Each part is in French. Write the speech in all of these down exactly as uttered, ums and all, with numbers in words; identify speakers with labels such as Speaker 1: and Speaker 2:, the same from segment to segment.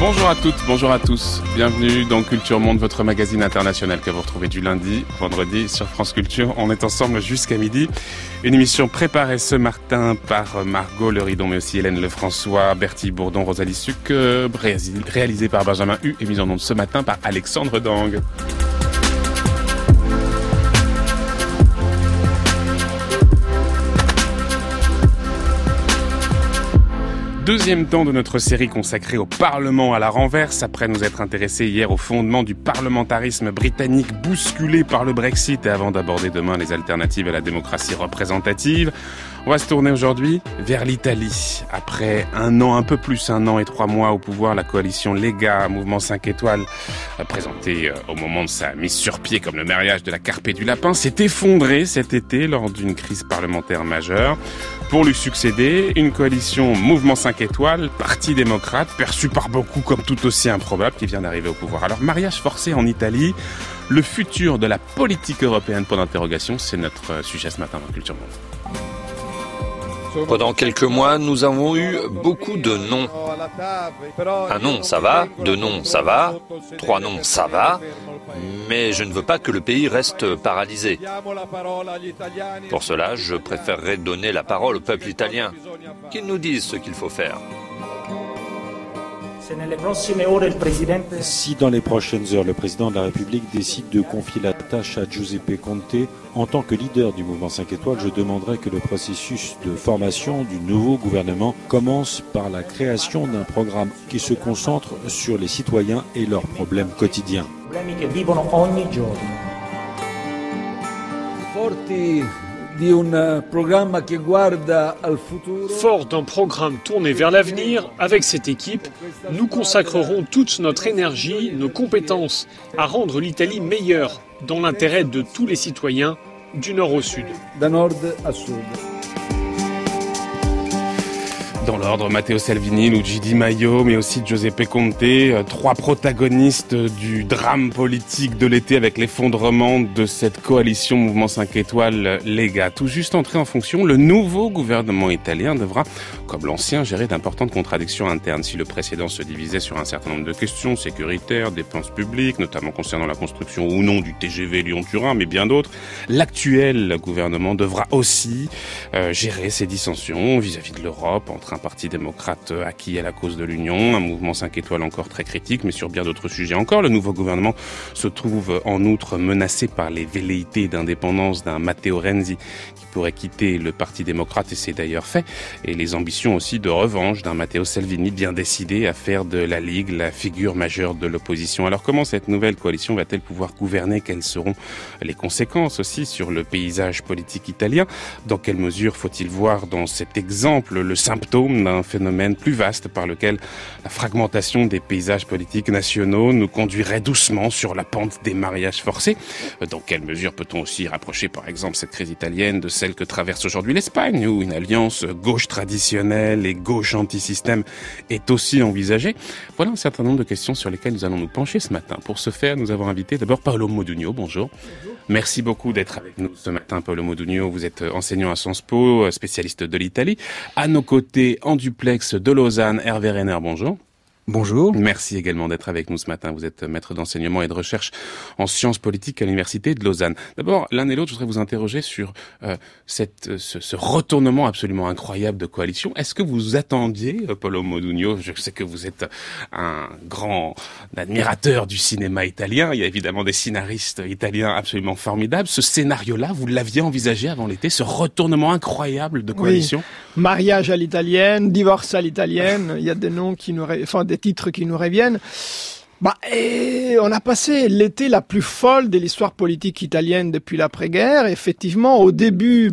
Speaker 1: Bonjour à toutes, bonjour à tous. Bienvenue dans Culture Monde, votre magazine international que vous retrouvez du lundi au vendredi sur France Culture. On est ensemble jusqu'à midi. Une émission préparée ce matin par Margot Leridon, mais aussi Hélène Lefrançois, Bertie Bourdon, Rosalie Suc, réalisée par Benjamin Hu et mise en onde ce matin par Alexandre Dang. Deuxième temps de notre série consacrée au Parlement à la renverse, après nous être intéressés hier au fondement du parlementarisme britannique bousculé par le Brexit et avant d'aborder demain les alternatives à la démocratie représentative. On va se tourner aujourd'hui vers l'Italie. Après un an, un peu plus un an et trois mois au pouvoir, la coalition Lega, mouvement cinq étoiles, présentée au moment de sa mise sur pied comme le mariage de la carpe et du lapin, s'est effondrée cet été lors d'une crise parlementaire majeure. Pour lui succéder, une coalition mouvement cinq étoiles, parti démocrate, perçu par beaucoup comme tout aussi improbable, qui vient d'arriver au pouvoir. Alors, mariage forcé en Italie, le futur de la politique européenne, point d'interrogation, c'est notre sujet ce matin dans Culture Monde.
Speaker 2: Pendant quelques mois, nous avons eu beaucoup de noms. Un nom, ça va. Deux noms, ça va. Trois noms, ça va. Mais je ne veux pas que le pays reste paralysé. Pour cela, je préférerais donner la parole au peuple italien, qu'il nous dise ce qu'il faut faire.
Speaker 3: Si dans les prochaines heures, le président de la République décide de confier la tâche à Giuseppe Conte, en tant que leader du mouvement cinq étoiles, je demanderai que le processus de formation du nouveau gouvernement commence par la création d'un programme qui se concentre sur les citoyens et leurs problèmes quotidiens.
Speaker 4: Fort d'un programme tourné vers l'avenir, avec cette équipe, nous consacrerons toute notre énergie, nos compétences à rendre l'Italie meilleure dans l'intérêt de tous les citoyens du nord au sud.
Speaker 1: Dans l'ordre, Matteo Salvini, Luigi Di Maio, mais aussi Giuseppe Conte, trois protagonistes du drame politique de l'été avec l'effondrement de cette coalition Mouvement cinq étoiles Lega. Tout juste entré en fonction, le nouveau gouvernement italien devra, comme l'ancien, gérer d'importantes contradictions internes. Si le précédent se divisait sur un certain nombre de questions sécuritaires, dépenses publiques, notamment concernant la construction ou non du T G V Lyon-Turin, mais bien d'autres, l'actuel gouvernement devra aussi euh, gérer ces dissensions vis-à-vis de l'Europe, entre un parti démocrate acquis à la cause de l'Union, un mouvement cinq étoiles encore très critique, mais sur bien d'autres sujets encore. Le nouveau gouvernement se trouve en outre menacé par les velléités d'indépendance d'un Matteo Renzi qui pourrait quitter le parti démocrate, et c'est d'ailleurs fait, et les ambitions aussi de revanche d'un Matteo Salvini bien décidé à faire de la Ligue la figure majeure de l'opposition. Alors comment cette nouvelle coalition va-t-elle pouvoir gouverner? Quelles seront les conséquences aussi sur le paysage politique italien? Dans quelle mesure faut-il voir dans cet exemple le symptôme d'un phénomène plus vaste par lequel la fragmentation des paysages politiques nationaux nous conduirait doucement sur la pente des mariages forcés? Dans quelle mesure peut-on aussi rapprocher par exemple cette crise italienne de celle que traverse aujourd'hui l'Espagne, où une alliance gauche traditionnelle et gauche anti-système est aussi envisagée? Voilà un certain nombre de questions sur lesquelles nous allons nous pencher ce matin. Pour ce faire, nous avons invité d'abord Paolo Modugno. Bonjour. Bonjour. Merci beaucoup d'être avec nous ce matin, Paolo Modugno. Vous êtes enseignant à Sciences Po, spécialiste de l'Italie. À nos côtés, en duplex de Lausanne, Hervé Renner, bonjour.
Speaker 5: Bonjour.
Speaker 1: Merci également d'être avec nous ce matin. Vous êtes maître d'enseignement et de recherche en sciences politiques à l'Université de Lausanne. D'abord, l'un et l'autre, je voudrais vous interroger sur euh, cette, ce, ce retournement absolument incroyable de coalition. Est-ce que vous attendiez, Paolo Modugno, je sais que vous êtes un grand admirateur du cinéma italien, il y a évidemment des scénaristes italiens absolument formidables. Ce scénario-là, vous l'aviez envisagé avant l'été, ce retournement incroyable de coalition?
Speaker 5: Oui. Mariage à l'italienne, divorce à l'italienne, il y a des noms qui nous... Ré... enfin, des titres qui nous reviennent. Bah, et on a passé l'été la plus folle de l'histoire politique italienne depuis l'après-guerre. Effectivement, au début,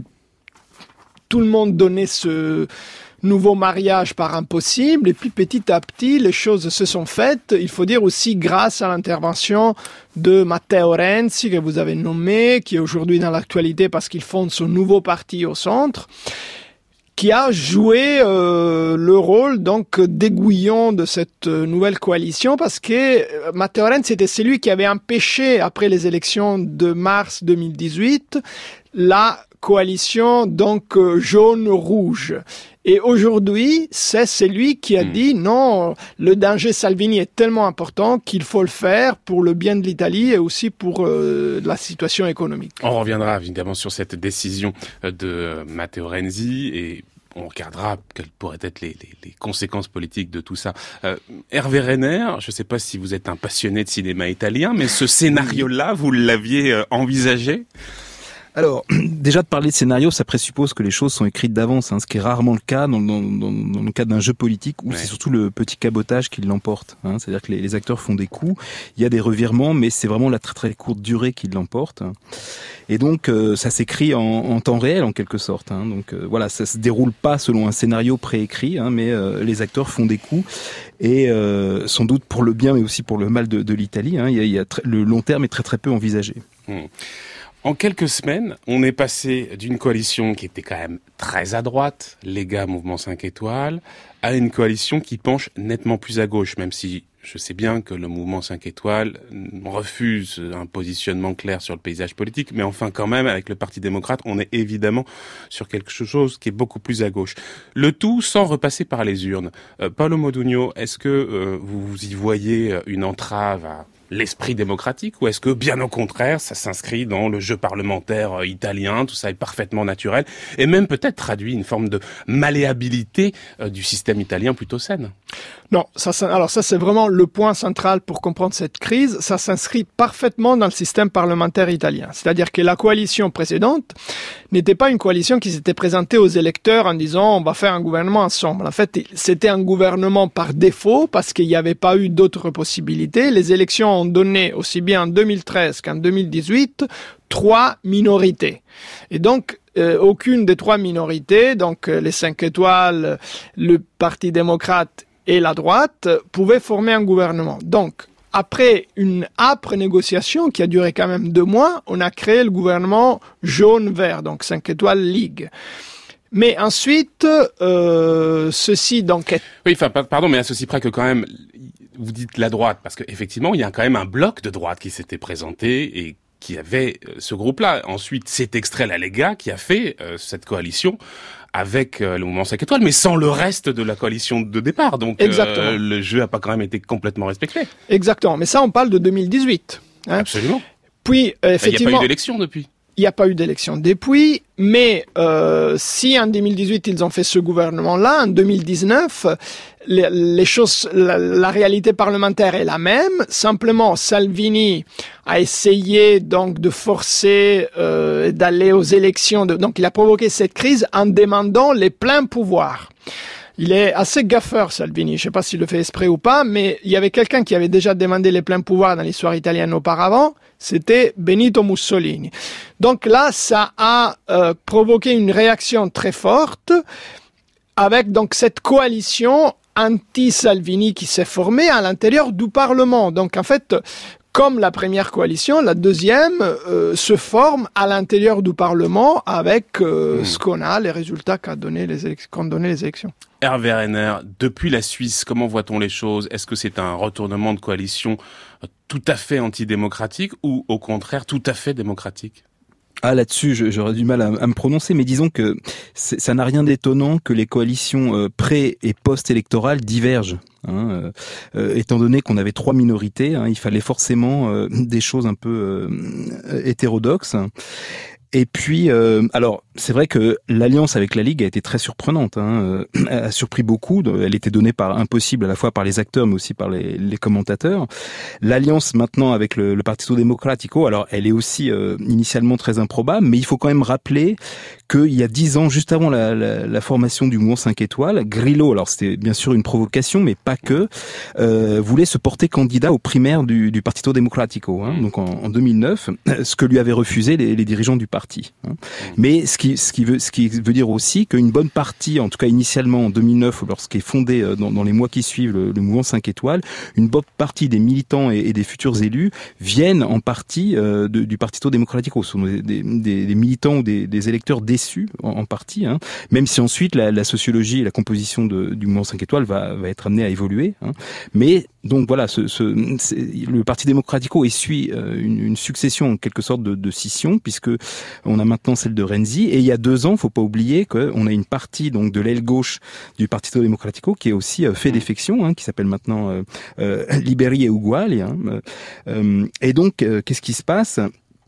Speaker 5: tout le monde donnait ce nouveau mariage par impossible. Et puis, petit à petit, les choses se sont faites. Il faut dire aussi grâce à l'intervention de Matteo Renzi, que vous avez nommé, qui est aujourd'hui dans l'actualité parce qu'il fonde son nouveau parti au centre, qui a joué euh, le rôle donc d'aiguillon de cette euh, nouvelle coalition, parce que euh, Matteo Renzi était celui qui avait empêché, après les élections de mars deux mille dix-huit, la coalition donc euh, jaune-rouge. Et aujourd'hui, c'est celui qui a mmh. dit non, le danger Salvini est tellement important qu'il faut le faire pour le bien de l'Italie et aussi pour euh, la situation économique.
Speaker 1: On reviendra évidemment sur cette décision de Matteo Renzi et on regardera quelles pourraient être les, les, les conséquences politiques de tout ça. Euh, Hervé Renner, je ne sais pas si vous êtes un passionné de cinéma italien, mais ce scénario-là, vous l'aviez euh, envisagé ?
Speaker 6: Alors, déjà de parler de scénario, ça présuppose que les choses sont écrites d'avance, hein, ce qui est rarement le cas dans, dans, dans, dans le cadre d'un jeu politique où ouais. c'est surtout le petit cabotage qui l'emporte. Hein, c'est-à-dire que les, les acteurs font des coups, il y a des revirements, mais c'est vraiment la très très courte durée qui l'emporte. Et donc, euh, ça s'écrit en, en temps réel en quelque sorte. Hein, donc euh, voilà, ça se déroule pas selon un scénario préécrit, hein, mais euh, les acteurs font des coups et euh, sans doute pour le bien, mais aussi pour le mal de, de l'Italie. Hein, il y a, il y a très, le long terme est très très peu envisagé.
Speaker 1: Mmh. En quelques semaines, on est passé d'une coalition qui était quand même très à droite, Lega, Mouvement cinq étoiles, à une coalition qui penche nettement plus à gauche, même si je sais bien que le Mouvement cinq étoiles refuse un positionnement clair sur le paysage politique, mais enfin quand même, avec le Parti démocrate, on est évidemment sur quelque chose qui est beaucoup plus à gauche. Le tout sans repasser par les urnes. Euh, Paolo Modugno, est-ce que euh, vous y voyez une entrave à l'esprit démocratique, ou est-ce que, bien au contraire, ça s'inscrit dans le jeu parlementaire italien, tout ça est parfaitement naturel, et même peut-être traduit une forme de malléabilité euh, du système italien plutôt saine?
Speaker 5: Non, ça, alors ça c'est vraiment le point central pour comprendre cette crise, ça s'inscrit parfaitement dans le système parlementaire italien. C'est-à-dire que la coalition précédente n'était pas une coalition qui s'était présentée aux électeurs en disant on va faire un gouvernement ensemble. En fait, c'était un gouvernement par défaut parce qu'il n'y avait pas eu d'autres possibilités. Les élections ont donné, aussi bien en deux mille treize qu'en deux mille dix-huit, trois minorités. Et donc, euh, aucune des trois minorités, donc euh, les cinq étoiles, le Parti démocrate et la droite, pouvaient former un gouvernement. Donc, après une âpre négociation qui a duré quand même deux mois, on a créé le gouvernement jaune-vert, donc cinq étoiles Ligue. Mais ensuite, euh, ceci donc est...
Speaker 1: Oui, enfin, pardon, mais à ceci près que quand même, vous dites la droite, parce qu'effectivement, il y a quand même un bloc de droite qui s'était présenté et qui avait euh, ce groupe-là. Ensuite, c'est extrait la Lega qui a fait euh, cette coalition avec euh, le Mouvement cinq étoiles, mais sans le reste de la coalition de départ. Donc, euh, le jeu n'a pas quand même été complètement respecté.
Speaker 5: Exactement. Mais ça, on parle de deux mille dix-huit. Hein.
Speaker 1: Absolument.
Speaker 5: Puis, euh, effectivement...
Speaker 1: Il n'y a pas eu d'élection depuis.
Speaker 5: Il n'y a pas eu d'élection depuis, mais euh, si en deux mille dix-huit ils ont fait ce gouvernement-là, en deux mille dix-neuf, les, les choses, la, la réalité parlementaire est la même. Simplement, Salvini a essayé donc de forcer euh, d'aller aux élections. De, donc, il a provoqué cette crise en demandant les pleins pouvoirs. Il est assez gaffeur, Salvini. Je ne sais pas s'il le fait exprès ou pas, mais il y avait quelqu'un qui avait déjà demandé les pleins pouvoirs dans l'histoire italienne auparavant. C'était Benito Mussolini. Donc là, ça a euh, provoqué une réaction très forte avec donc cette coalition anti-Salvini qui s'est formée à l'intérieur du Parlement. Donc en fait, comme la première coalition, la deuxième euh, se forme à l'intérieur du Parlement avec euh, mmh. ce qu'on a, les résultats qu'a donné les élec- qu'ont donné les élections.
Speaker 1: Hervé Renner, depuis la Suisse, comment voit-on les choses? Est-ce que c'est un retournement de coalition tout à fait antidémocratique ou au contraire tout à fait démocratique?
Speaker 6: Ah, là-dessus, j'aurais du mal à, à me prononcer, mais disons que ça n'a rien d'étonnant que les coalitions euh, pré- et post-électorales divergent. Hein, euh, euh, étant donné qu'on avait trois minorités, hein, il fallait forcément euh, des choses un peu euh, hétérodoxes. Et puis, euh, alors, c'est vrai que l'alliance avec la Ligue a été très surprenante, hein, euh, a surpris beaucoup. Elle était donnée par impossible à la fois par les acteurs, mais aussi par les, les commentateurs. L'alliance maintenant avec le, le Partito Democratico, alors, elle est aussi euh, initialement très improbable, mais il faut quand même rappeler qu'il y a dix ans, juste avant la, la, la formation du Mouvement cinq étoiles, Grillo, alors c'était bien sûr une provocation, mais pas que, euh, voulait se porter candidat aux primaires du, du Partito Democratico, hein, donc en, en deux mille neuf, ce que lui avaient refusé les, les dirigeants du parti. Hein. Mais ce qui, ce qui veut, ce qui veut dire aussi qu'une bonne partie, en tout cas initialement en deux mille neuf, lorsqu'est fondé dans, dans les mois qui suivent le, le Mouvement cinq étoiles, une bonne partie des militants et, et des futurs élus viennent en partie euh, de, du Partito Democratico. Ce sont des, des, des militants ou des, des électeurs déçus en, en partie, hein, même si ensuite la, la sociologie et la composition de, du Mouvement cinq étoiles va, va être amenée à évoluer. Hein. Mais donc voilà, ce, ce, le Parti Democratico essuie euh, une, une succession en quelque sorte de, de scissions, puisque on a maintenant celle de Renzi, et il y a deux ans, faut pas oublier qu'on a une partie donc de l'aile gauche du Partito Democratico qui est aussi euh, fait défection, hein, qui s'appelle maintenant euh, euh, Liberi e Uguali. Hein, euh, et donc, euh, qu'est-ce qui se passe ?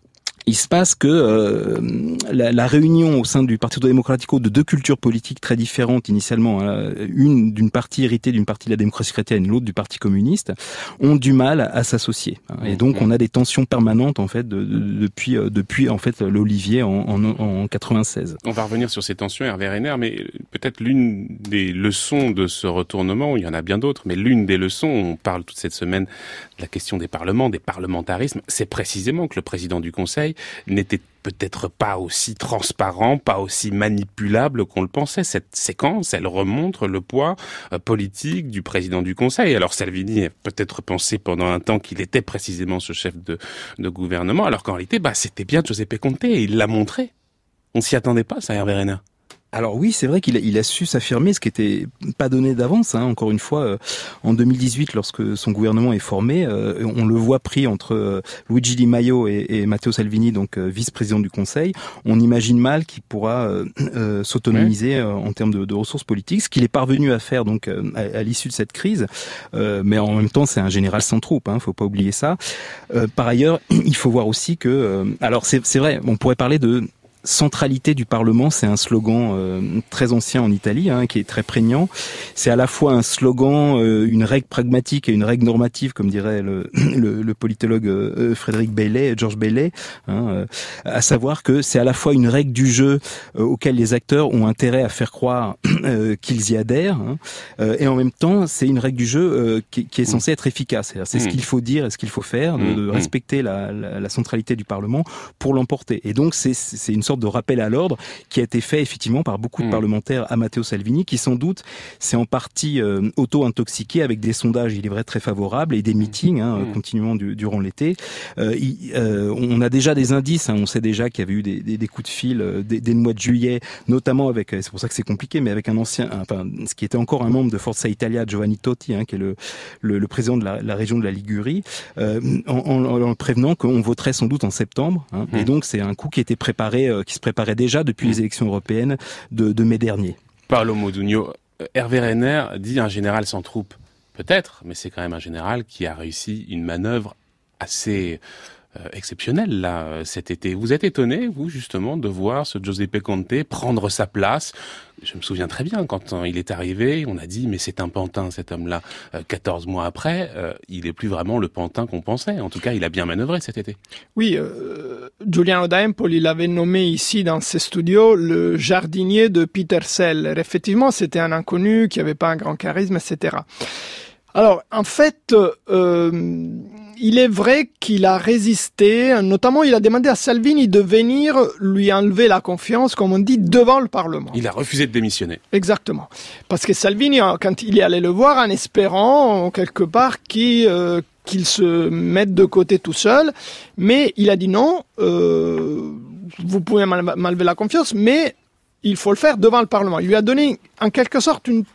Speaker 6: Il se passe que euh, la, la réunion au sein du Partito Democratico de deux cultures politiques très différentes initialement, hein, une d'une partie héritée d'une partie de la démocratie chrétienne, l'autre du Parti communiste, ont du mal à, à s'associer. Hein, et donc on a des tensions permanentes en fait de, de, depuis euh, depuis en fait l'Olivier en, en, en quatre-vingt-seize.
Speaker 1: On va revenir sur ces tensions, Hervé Renner, mais peut-être l'une des leçons de ce retournement, il y en a bien d'autres, mais l'une des leçons, on parle toute cette semaine de la question des parlements, des parlementarismes, c'est précisément que le président du Conseil n'était peut-être pas aussi transparent, pas aussi manipulable qu'on le pensait. Cette séquence, elle remontre le poids euh, politique du président du Conseil. Alors Salvini a peut-être pensé pendant un temps qu'il était précisément ce chef de, de gouvernement, alors qu'en réalité, bah, c'était bien Giuseppe Conte, et il l'a montré. On s'y attendait pas, ça, Hervé Renner.
Speaker 6: Alors oui, c'est vrai qu'il a, il a su s'affirmer, ce qui était pas donné d'avance. Hein. Encore une fois, euh, en deux mille dix-huit, lorsque son gouvernement est formé, euh, on le voit pris entre euh, Luigi Di Maio et, et Matteo Salvini, donc euh, vice-président du Conseil. On imagine mal qu'il pourra euh, euh, s'autonomiser euh, en termes de, de ressources politiques, ce qu'il est parvenu à faire donc euh, à, à l'issue de cette crise. Euh, mais en même temps, c'est un général sans troupes, hein, faut pas oublier ça. Euh, par ailleurs, il faut voir aussi que, euh, alors c'est, c'est vrai, on pourrait parler de centralité du Parlement, c'est un slogan euh, très ancien en Italie, hein, qui est très prégnant. C'est à la fois un slogan, euh, une règle pragmatique et une règle normative, comme dirait le, le, le politologue euh, Frédéric Bailey, George Bailey, hein, euh, à savoir que c'est à la fois une règle du jeu euh, auquel les acteurs ont intérêt à faire croire euh, qu'ils y adhèrent, hein, euh, et en même temps, c'est une règle du jeu euh, qui, qui est censée être efficace. C'est, c'est ce qu'il faut dire et ce qu'il faut faire, de, de respecter la, la, la centralité du Parlement pour l'emporter. Et donc, c'est, c'est une sorte de rappel à l'ordre qui a été fait effectivement par beaucoup de mmh. parlementaires à Matteo Salvini, qui sans doute s'est en partie euh, auto-intoxiqué avec des sondages, il est vrai, très favorables et des meetings hein, mmh. continuellement du, durant l'été. Euh, il, euh, on a déjà des indices, hein, on sait déjà qu'il y avait eu des, des, des coups de fil euh, dès, dès le mois de juillet, notamment avec, c'est pour ça que c'est compliqué, mais avec un ancien, enfin, ce qui était encore un membre de Forza Italia, Giovanni Totti, hein, qui est le, le, le président de la, la région de la Ligurie, euh, en, en, en prévenant qu'on voterait sans doute en septembre. Hein, mmh. Et donc c'est un coup qui était préparé, euh, qui se préparait déjà depuis les élections européennes de, de mai dernier.
Speaker 1: Paolo Modugno, Hervé Renner dit un général sans troupes. Peut-être, mais c'est quand même un général qui a réussi une manœuvre assez euh, exceptionnelle là cet été. Vous êtes étonné, vous, justement, de voir ce Giuseppe Conte prendre sa place? Je me souviens très bien, quand il est arrivé, on a dit « mais c'est un pantin, cet homme-là ». Euh, quatorze mois après, euh, il n'est plus vraiment le pantin qu'on pensait. En tout cas, il a bien manœuvré cet été.
Speaker 5: Oui, euh, Giuliano d'Empoli, il l'avait nommé ici dans ses studios le jardinier de Peter Seller. Effectivement, c'était un inconnu qui n'avait pas un grand charisme, et cetera. Alors, en fait, euh, il est vrai qu'il a résisté, notamment il a demandé à Salvini de venir lui enlever la confiance, comme on dit, devant le Parlement.
Speaker 1: Il a refusé de démissionner.
Speaker 5: Exactement. Parce que Salvini, quand il est allé le voir, en espérant, quelque part, qu'il, euh, qu'il se mette de côté tout seul, mais il a dit non, euh, vous pouvez m'enlever la confiance, mais il faut le faire devant le Parlement. Il lui a donné, en quelque sorte, une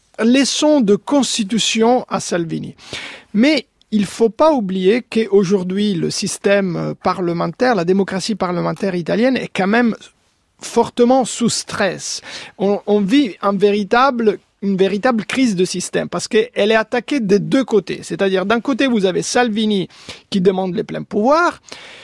Speaker 5: leçon de constitution à Salvini. Mais il ne faut pas oublier qu'aujourd'hui, le système parlementaire, la démocratie parlementaire italienne est quand même fortement sous stress. On, on vit un véritable, une véritable crise de système parce qu'elle est attaquée des deux côtés. C'est-à-dire, d'un côté, vous avez Salvini qui demande les pleins pouvoirs.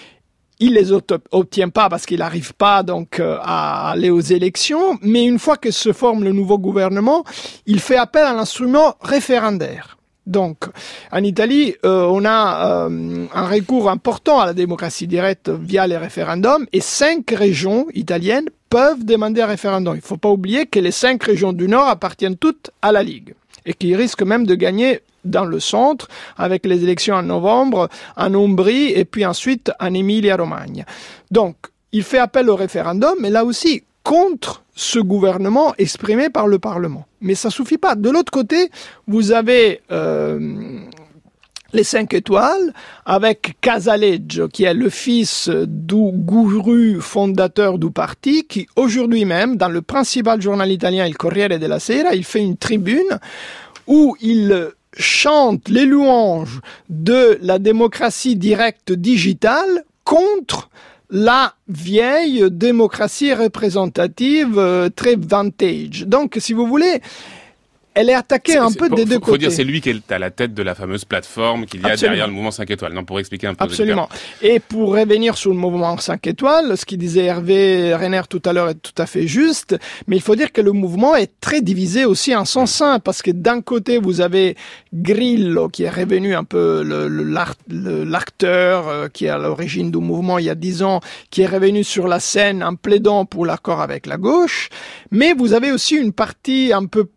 Speaker 5: Il les obtient pas parce qu'il n'arrive pas donc à aller aux élections, mais une fois que se forme le nouveau gouvernement, il fait appel à l'instrument référendaire. Donc, en Italie, euh, on a euh, un recours important à la démocratie directe via les référendums, et cinq régions italiennes peuvent demander un référendum. Il ne faut pas oublier que les cinq régions du Nord appartiennent toutes à la Ligue, et qui risquent même de gagner dans le centre, avec les élections en novembre, en Ombrie, et puis ensuite en Emilia-Romagna. Donc, il fait appel au référendum, mais là aussi, contre ce gouvernement exprimé par le Parlement. Mais ça suffit pas. De l'autre côté, vous avez euh, les cinq étoiles, avec Casaleggio, qui est le fils du gourou fondateur du parti, qui aujourd'hui même, dans le principal journal italien, il Corriere della Sera, il fait une tribune où il chante les louanges de la démocratie directe digitale contre la vieille démocratie représentative euh, très vintage. Donc, si vous voulez, elle est attaquée c'est, un peu
Speaker 1: pour,
Speaker 5: des deux
Speaker 1: faut,
Speaker 5: côtés.
Speaker 1: Faut dire, c'est lui qui est à la tête de la fameuse plateforme qu'il y a Absolument. derrière le mouvement cinq étoiles. Non, pour expliquer un peu.
Speaker 5: Absolument. Et pour revenir sur le mouvement cinq étoiles, ce qu'il disait Hervé Renner tout à l'heure est tout à fait juste, mais il faut dire que le mouvement est très divisé aussi en son sein, parce que d'un côté, vous avez Grillo, qui est revenu un peu le, le, le, l'acteur euh, qui est à l'origine du mouvement il y a dix ans, qui est revenu sur la scène en plaidant pour l'accord avec la gauche, mais vous avez aussi une partie un peu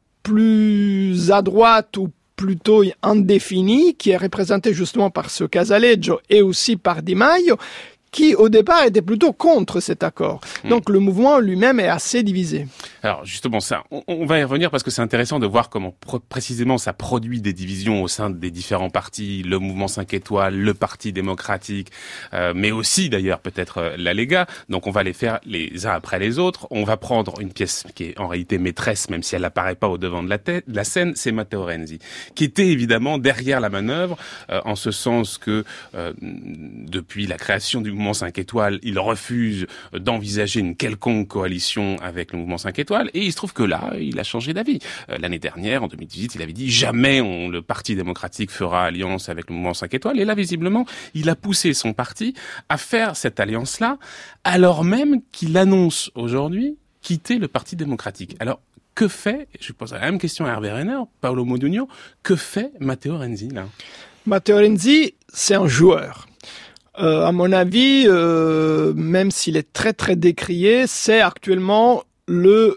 Speaker 5: plus à droite ou plutôt indéfinie, qui est représentée justement par ce Casaleggio et aussi par Di Maio, qui au départ était plutôt contre cet accord. Mmh. Donc le mouvement lui-même est assez divisé.
Speaker 1: Alors justement ça, on, on va y revenir parce que c'est intéressant de voir comment pr- précisément ça produit des divisions au sein des différents partis, le mouvement cinq étoiles, le Parti démocratique, euh, mais aussi d'ailleurs peut-être euh, la Lega. Donc on va les faire les uns après les autres. On va prendre une pièce qui est en réalité maîtresse, même si elle n'apparaît pas au devant de la, tête, de la scène, c'est Matteo Renzi, qui était évidemment derrière la manœuvre, euh, en ce sens que euh, depuis la création du mouvement cinq étoiles, il refuse d'envisager une quelconque coalition avec le mouvement cinq étoiles, et il se trouve que là, il a changé d'avis. Euh, l'année dernière, en deux mille dix-huit, il avait dit jamais on, le Parti démocratique fera alliance avec le mouvement cinq étoiles, et là, visiblement, il a poussé son parti à faire cette alliance-là, alors même qu'il annonce aujourd'hui quitter le Parti démocratique. Alors, que fait, je pose la même question à Hervé Renner, Paolo Modugno, que fait Matteo Renzi, là?
Speaker 5: Matteo Renzi, c'est un joueur. Euh, à mon avis, euh, même s'il est très très décrié, c'est actuellement le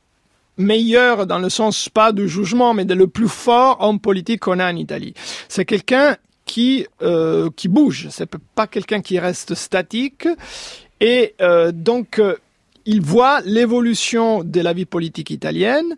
Speaker 5: meilleur, dans le sens pas de jugement, mais de le plus fort homme politique qu'on a en Italie. C'est quelqu'un qui euh, qui bouge, c'est pas quelqu'un qui reste statique, et euh, donc euh, il voit l'évolution de la vie politique italienne,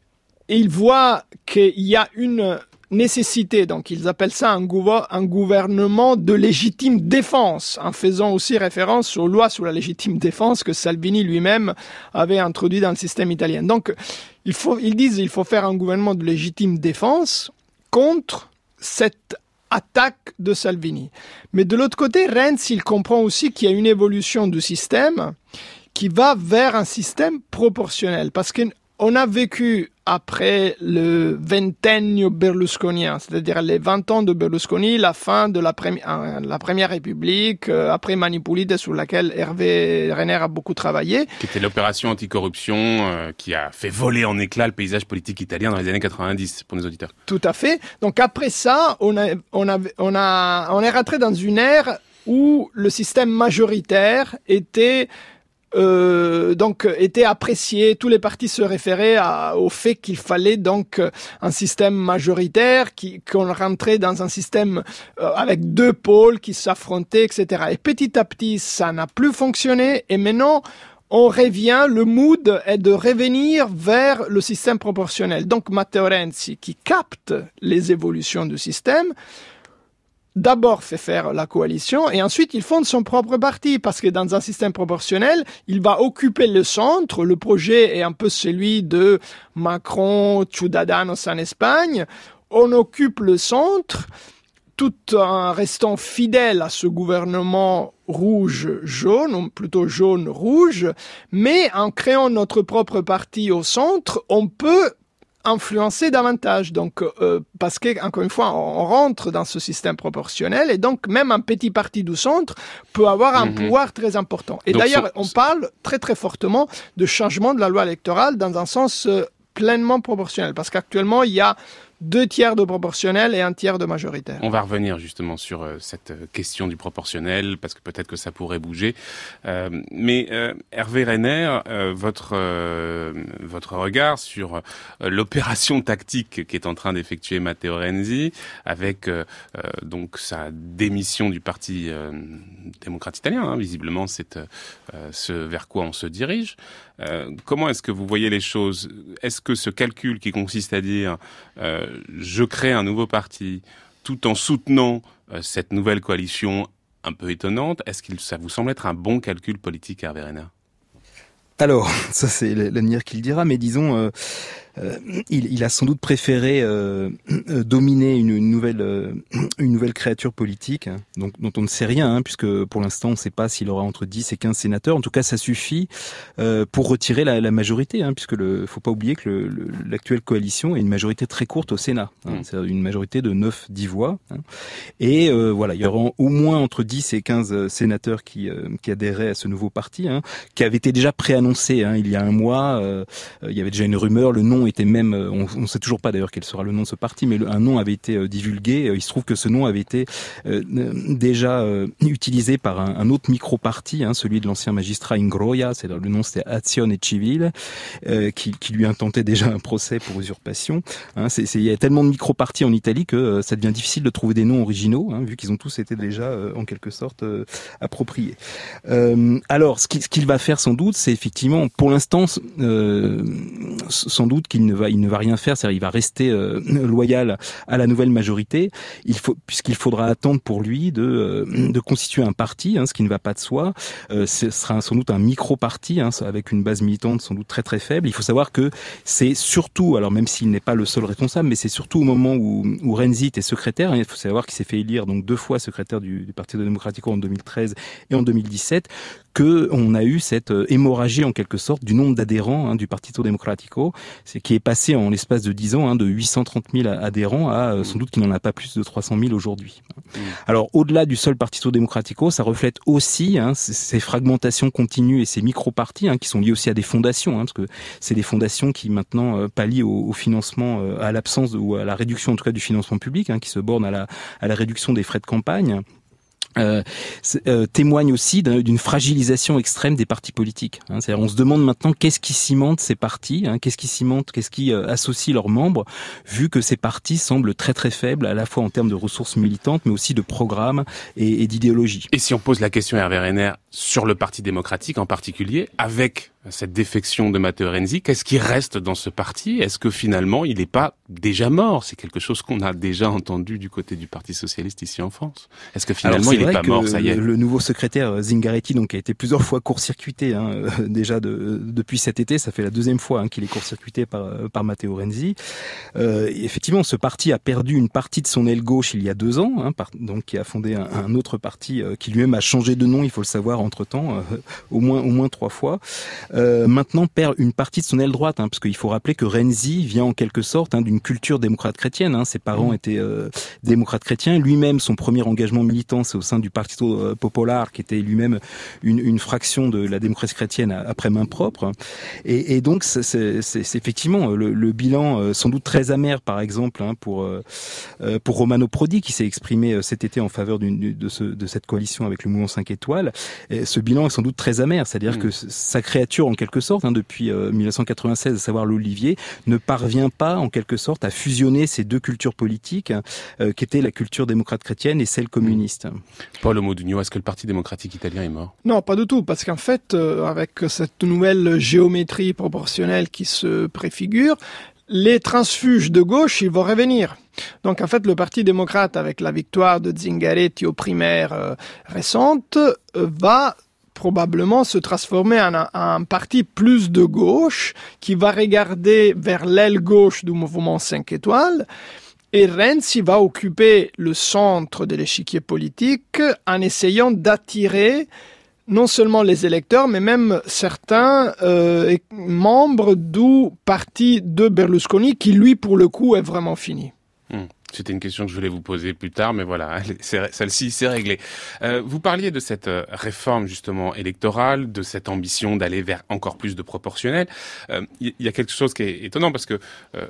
Speaker 5: et il voit qu'il y a une nécessité, donc ils appellent ça un, gouver- un gouvernement de légitime défense, en faisant aussi référence aux lois sur la légitime défense que Salvini lui-même avait introduit dans le système italien. Donc il faut, ils disent qu'il faut faire un gouvernement de légitime défense contre cette attaque de Salvini. Mais de l'autre côté, Renzi, il comprend aussi qu'il y a une évolution du système qui va vers un système proportionnel, parce que on a vécu après le vingennio berlusconien, c'est-à-dire les vingt ans de Berlusconi, la fin de la, premi- la Première République, euh, après Mani Pulite, sur laquelle Hervé Renner a beaucoup travaillé.
Speaker 1: Qui était l'opération anticorruption euh, qui a fait voler en éclats le paysage politique italien dans les années quatre-vingt-dix, pour nos auditeurs.
Speaker 5: Tout à fait. Donc après ça, on, a, on, a, on, a, on est rentré dans une ère où le système majoritaire était... Euh, donc était apprécié, tous les partis se référaient à, au fait qu'il fallait donc un système majoritaire, qui, qu'on rentrait dans un système euh, avec deux pôles qui s'affrontaient, et cetera. Et petit à petit, ça n'a plus fonctionné, et maintenant, on revient, le mood est de revenir vers le système proportionnel. Donc Matteo Renzi, qui capte les évolutions du système, d'abord fait faire la coalition, et ensuite il fonde son propre parti, parce que dans un système proportionnel, il va occuper le centre. Le projet est un peu celui de Macron, Ciudadanos en Espagne. On occupe le centre, tout en restant fidèle à ce gouvernement rouge-jaune, ou plutôt jaune-rouge, mais en créant notre propre parti au centre, on peut influencer davantage, donc euh, parce que encore une fois on rentre dans ce système proportionnel, et donc même un petit parti du centre peut avoir un mmh. pouvoir très important. Et donc, d'ailleurs on parle très très fortement de changement de la loi électorale dans un sens euh, pleinement proportionnel, parce qu'actuellement il y a deux tiers de proportionnel et un tiers de majoritaire.
Speaker 1: On va revenir justement sur euh, cette question du proportionnel, parce que peut-être que ça pourrait bouger. Euh, mais euh, Hervé Renner, euh, votre euh, votre regard sur euh, l'opération tactique qu'est en train d'effectuer Matteo Renzi, avec euh, euh, donc sa démission du Parti euh, démocrate italien, hein, visiblement c'est euh, ce vers quoi on se dirige. Euh, comment est-ce que vous voyez les choses? Est-ce que ce calcul qui consiste à dire euh, je crée un nouveau parti tout en soutenant euh, cette nouvelle coalition un peu étonnante, est-ce que ça vous semble être un bon calcul politique, Hervé Renner?
Speaker 6: Alors, ça c'est l'avenir qui le dira, mais disons, euh, euh, il, il a sans doute préféré euh, euh, dominer une, une nouvelle euh, une nouvelle créature politique, hein, donc dont on ne sait rien, hein, puisque pour l'instant on ne sait pas s'il aura entre dix et quinze sénateurs. En tout cas, ça suffit euh, pour retirer la, la majorité, hein, puisque le faut pas oublier que le, le, l'actuelle coalition a une majorité très courte au Sénat, hein, mmh. c'est-à-dire une majorité de neuf dix voix, hein, et euh, voilà, il y aura au moins entre dix et quinze sénateurs qui euh, qui adhéraient à ce nouveau parti, hein, qui avait été déjà préannoncé, hein, il y a un mois. Euh, il y avait déjà une rumeur, le nom était même, on ne sait toujours pas d'ailleurs quel sera le nom de ce parti, mais le, un nom avait été euh, divulgué. Il se trouve que ce nom avait été euh, déjà euh, utilisé par un, un autre micro-parti, hein, celui de l'ancien magistrat Ingroia, c'est le nom c'était Azione Civile, euh, qui, qui lui intentait déjà un procès pour usurpation. Hein, c'est, c'est, il y a tellement de micro-partis en Italie que euh, ça devient difficile de trouver des noms originaux, hein, vu qu'ils ont tous été déjà euh, en quelque sorte euh, appropriés. Euh, alors, ce qu'il, ce qu'il va faire sans doute, c'est effectivement, pour l'instant, euh, sans doute qu'il ne va, il ne va rien faire, c'est-à-dire il va rester euh, loyal à la nouvelle majorité. Il faut, puisqu'il faudra attendre pour lui de, euh, de constituer un parti, hein, ce qui ne va pas de soi. Euh, ce sera sans doute un micro-parti, hein, avec une base militante sans doute très très faible. Il faut savoir que c'est surtout, alors même s'il n'est pas le seul responsable, mais c'est surtout au moment où, où Renzi était secrétaire. Hein, il faut savoir qu'il s'est fait élire donc deux fois secrétaire du, du Partito Democratico en deux mille treize et en deux mille dix-sept. Que on a eu cette hémorragie en quelque sorte du nombre d'adhérents, hein, du Partito Democratico, c'est qui est passé en l'espace de dix ans, hein, de huit cent trente mille adhérents à euh, sans doute qu'il n'en a pas plus de trois cent mille aujourd'hui. Mmh. Alors au-delà du seul Partito Democratico, ça reflète aussi, hein, ces, ces fragmentations continues et ces micro-partis, hein, qui sont liés aussi à des fondations, hein, parce que c'est des fondations qui maintenant euh, pallient au, au financement, euh, à l'absence de, ou à la réduction en tout cas du financement public, hein, qui se bornent à la à la réduction des frais de campagne. Euh, euh, témoigne aussi d'une fragilisation extrême des partis politiques. Hein. C'est-à-dire, on se demande maintenant qu'est-ce qui cimente ces partis, hein, qu'est-ce qui cimente, qu'est-ce qui euh, associe leurs membres, vu que ces partis semblent très très faibles, à la fois en termes de ressources militantes, mais aussi de programmes et, et d'idéologie.
Speaker 1: Et si on pose la question à Hervé Renner sur le Parti démocratique en particulier, avec cette défection de Matteo Renzi, qu'est-ce qui reste dans ce parti ? Est-ce que finalement il n'est pas déjà mort ? C'est quelque chose qu'on a déjà entendu du côté du Parti socialiste ici en France. Est-ce que finalement il n'est pas mort ? Ça y est.
Speaker 6: Le nouveau secrétaire Zingaretti, donc, a été plusieurs fois court-circuité, hein, déjà de, depuis cet été. Ça fait la deuxième fois, hein, qu'il est court-circuité par, par Matteo Renzi. Euh, effectivement, ce parti a perdu une partie de son aile gauche il y a deux ans, hein, par, donc qui a fondé un, un autre parti euh, qui lui-même a changé de nom, il faut le savoir, entre-temps, euh, au moins au moins trois fois. Euh, maintenant perd une partie de son aile droite, hein, parce qu'il faut rappeler que Renzi vient en quelque sorte, hein, d'une culture démocrate chrétienne. Hein. Ses parents mmh. étaient euh, démocrates chrétiens. Lui-même, son premier engagement militant, c'est au sein du Partito Popolare, qui était lui-même une, une fraction de la démocratie chrétienne après main propre. Et, et donc, c'est, c'est, c'est effectivement le, le bilan euh, sans doute très amer, par exemple, hein, pour euh, pour Romano Prodi, qui s'est exprimé cet été en faveur d'une, de, ce, de cette coalition avec le mouvement cinq étoiles. Et ce bilan est sans doute très amer, c'est-à-dire mmh. que sa créature, en quelque sorte, hein, depuis euh, mille neuf cent quatre-vingt-seize, à savoir l'Olivier, ne parvient pas, en quelque sorte, à fusionner ces deux cultures politiques, euh, qui étaient la culture démocrate chrétienne et celle communiste.
Speaker 1: Paolo Modugno, est-ce que le Parti démocratique italien est mort ?
Speaker 5: Non, pas du tout, parce qu'en fait, euh, avec cette nouvelle géométrie proportionnelle qui se préfigure, les transfuges de gauche, ils vont revenir. Donc en fait, le Parti démocrate, avec la victoire de Zingaretti aux primaires euh, récentes, euh, va probablement se transformer en un, un parti plus de gauche, qui va regarder vers l'aile gauche du mouvement cinq étoiles. Et Renzi va occuper le centre de l'échiquier politique en essayant d'attirer non seulement les électeurs, mais même certains euh, membres du parti de Berlusconi, qui lui, pour le coup, est vraiment fini.
Speaker 1: Mmh. C'était une question que je voulais vous poser plus tard, mais voilà, c'est, celle-ci, c'est réglé. Euh, vous parliez de cette réforme, justement, électorale, de cette ambition d'aller vers encore plus de proportionnel. Il euh, y a quelque chose qui est étonnant, parce que euh,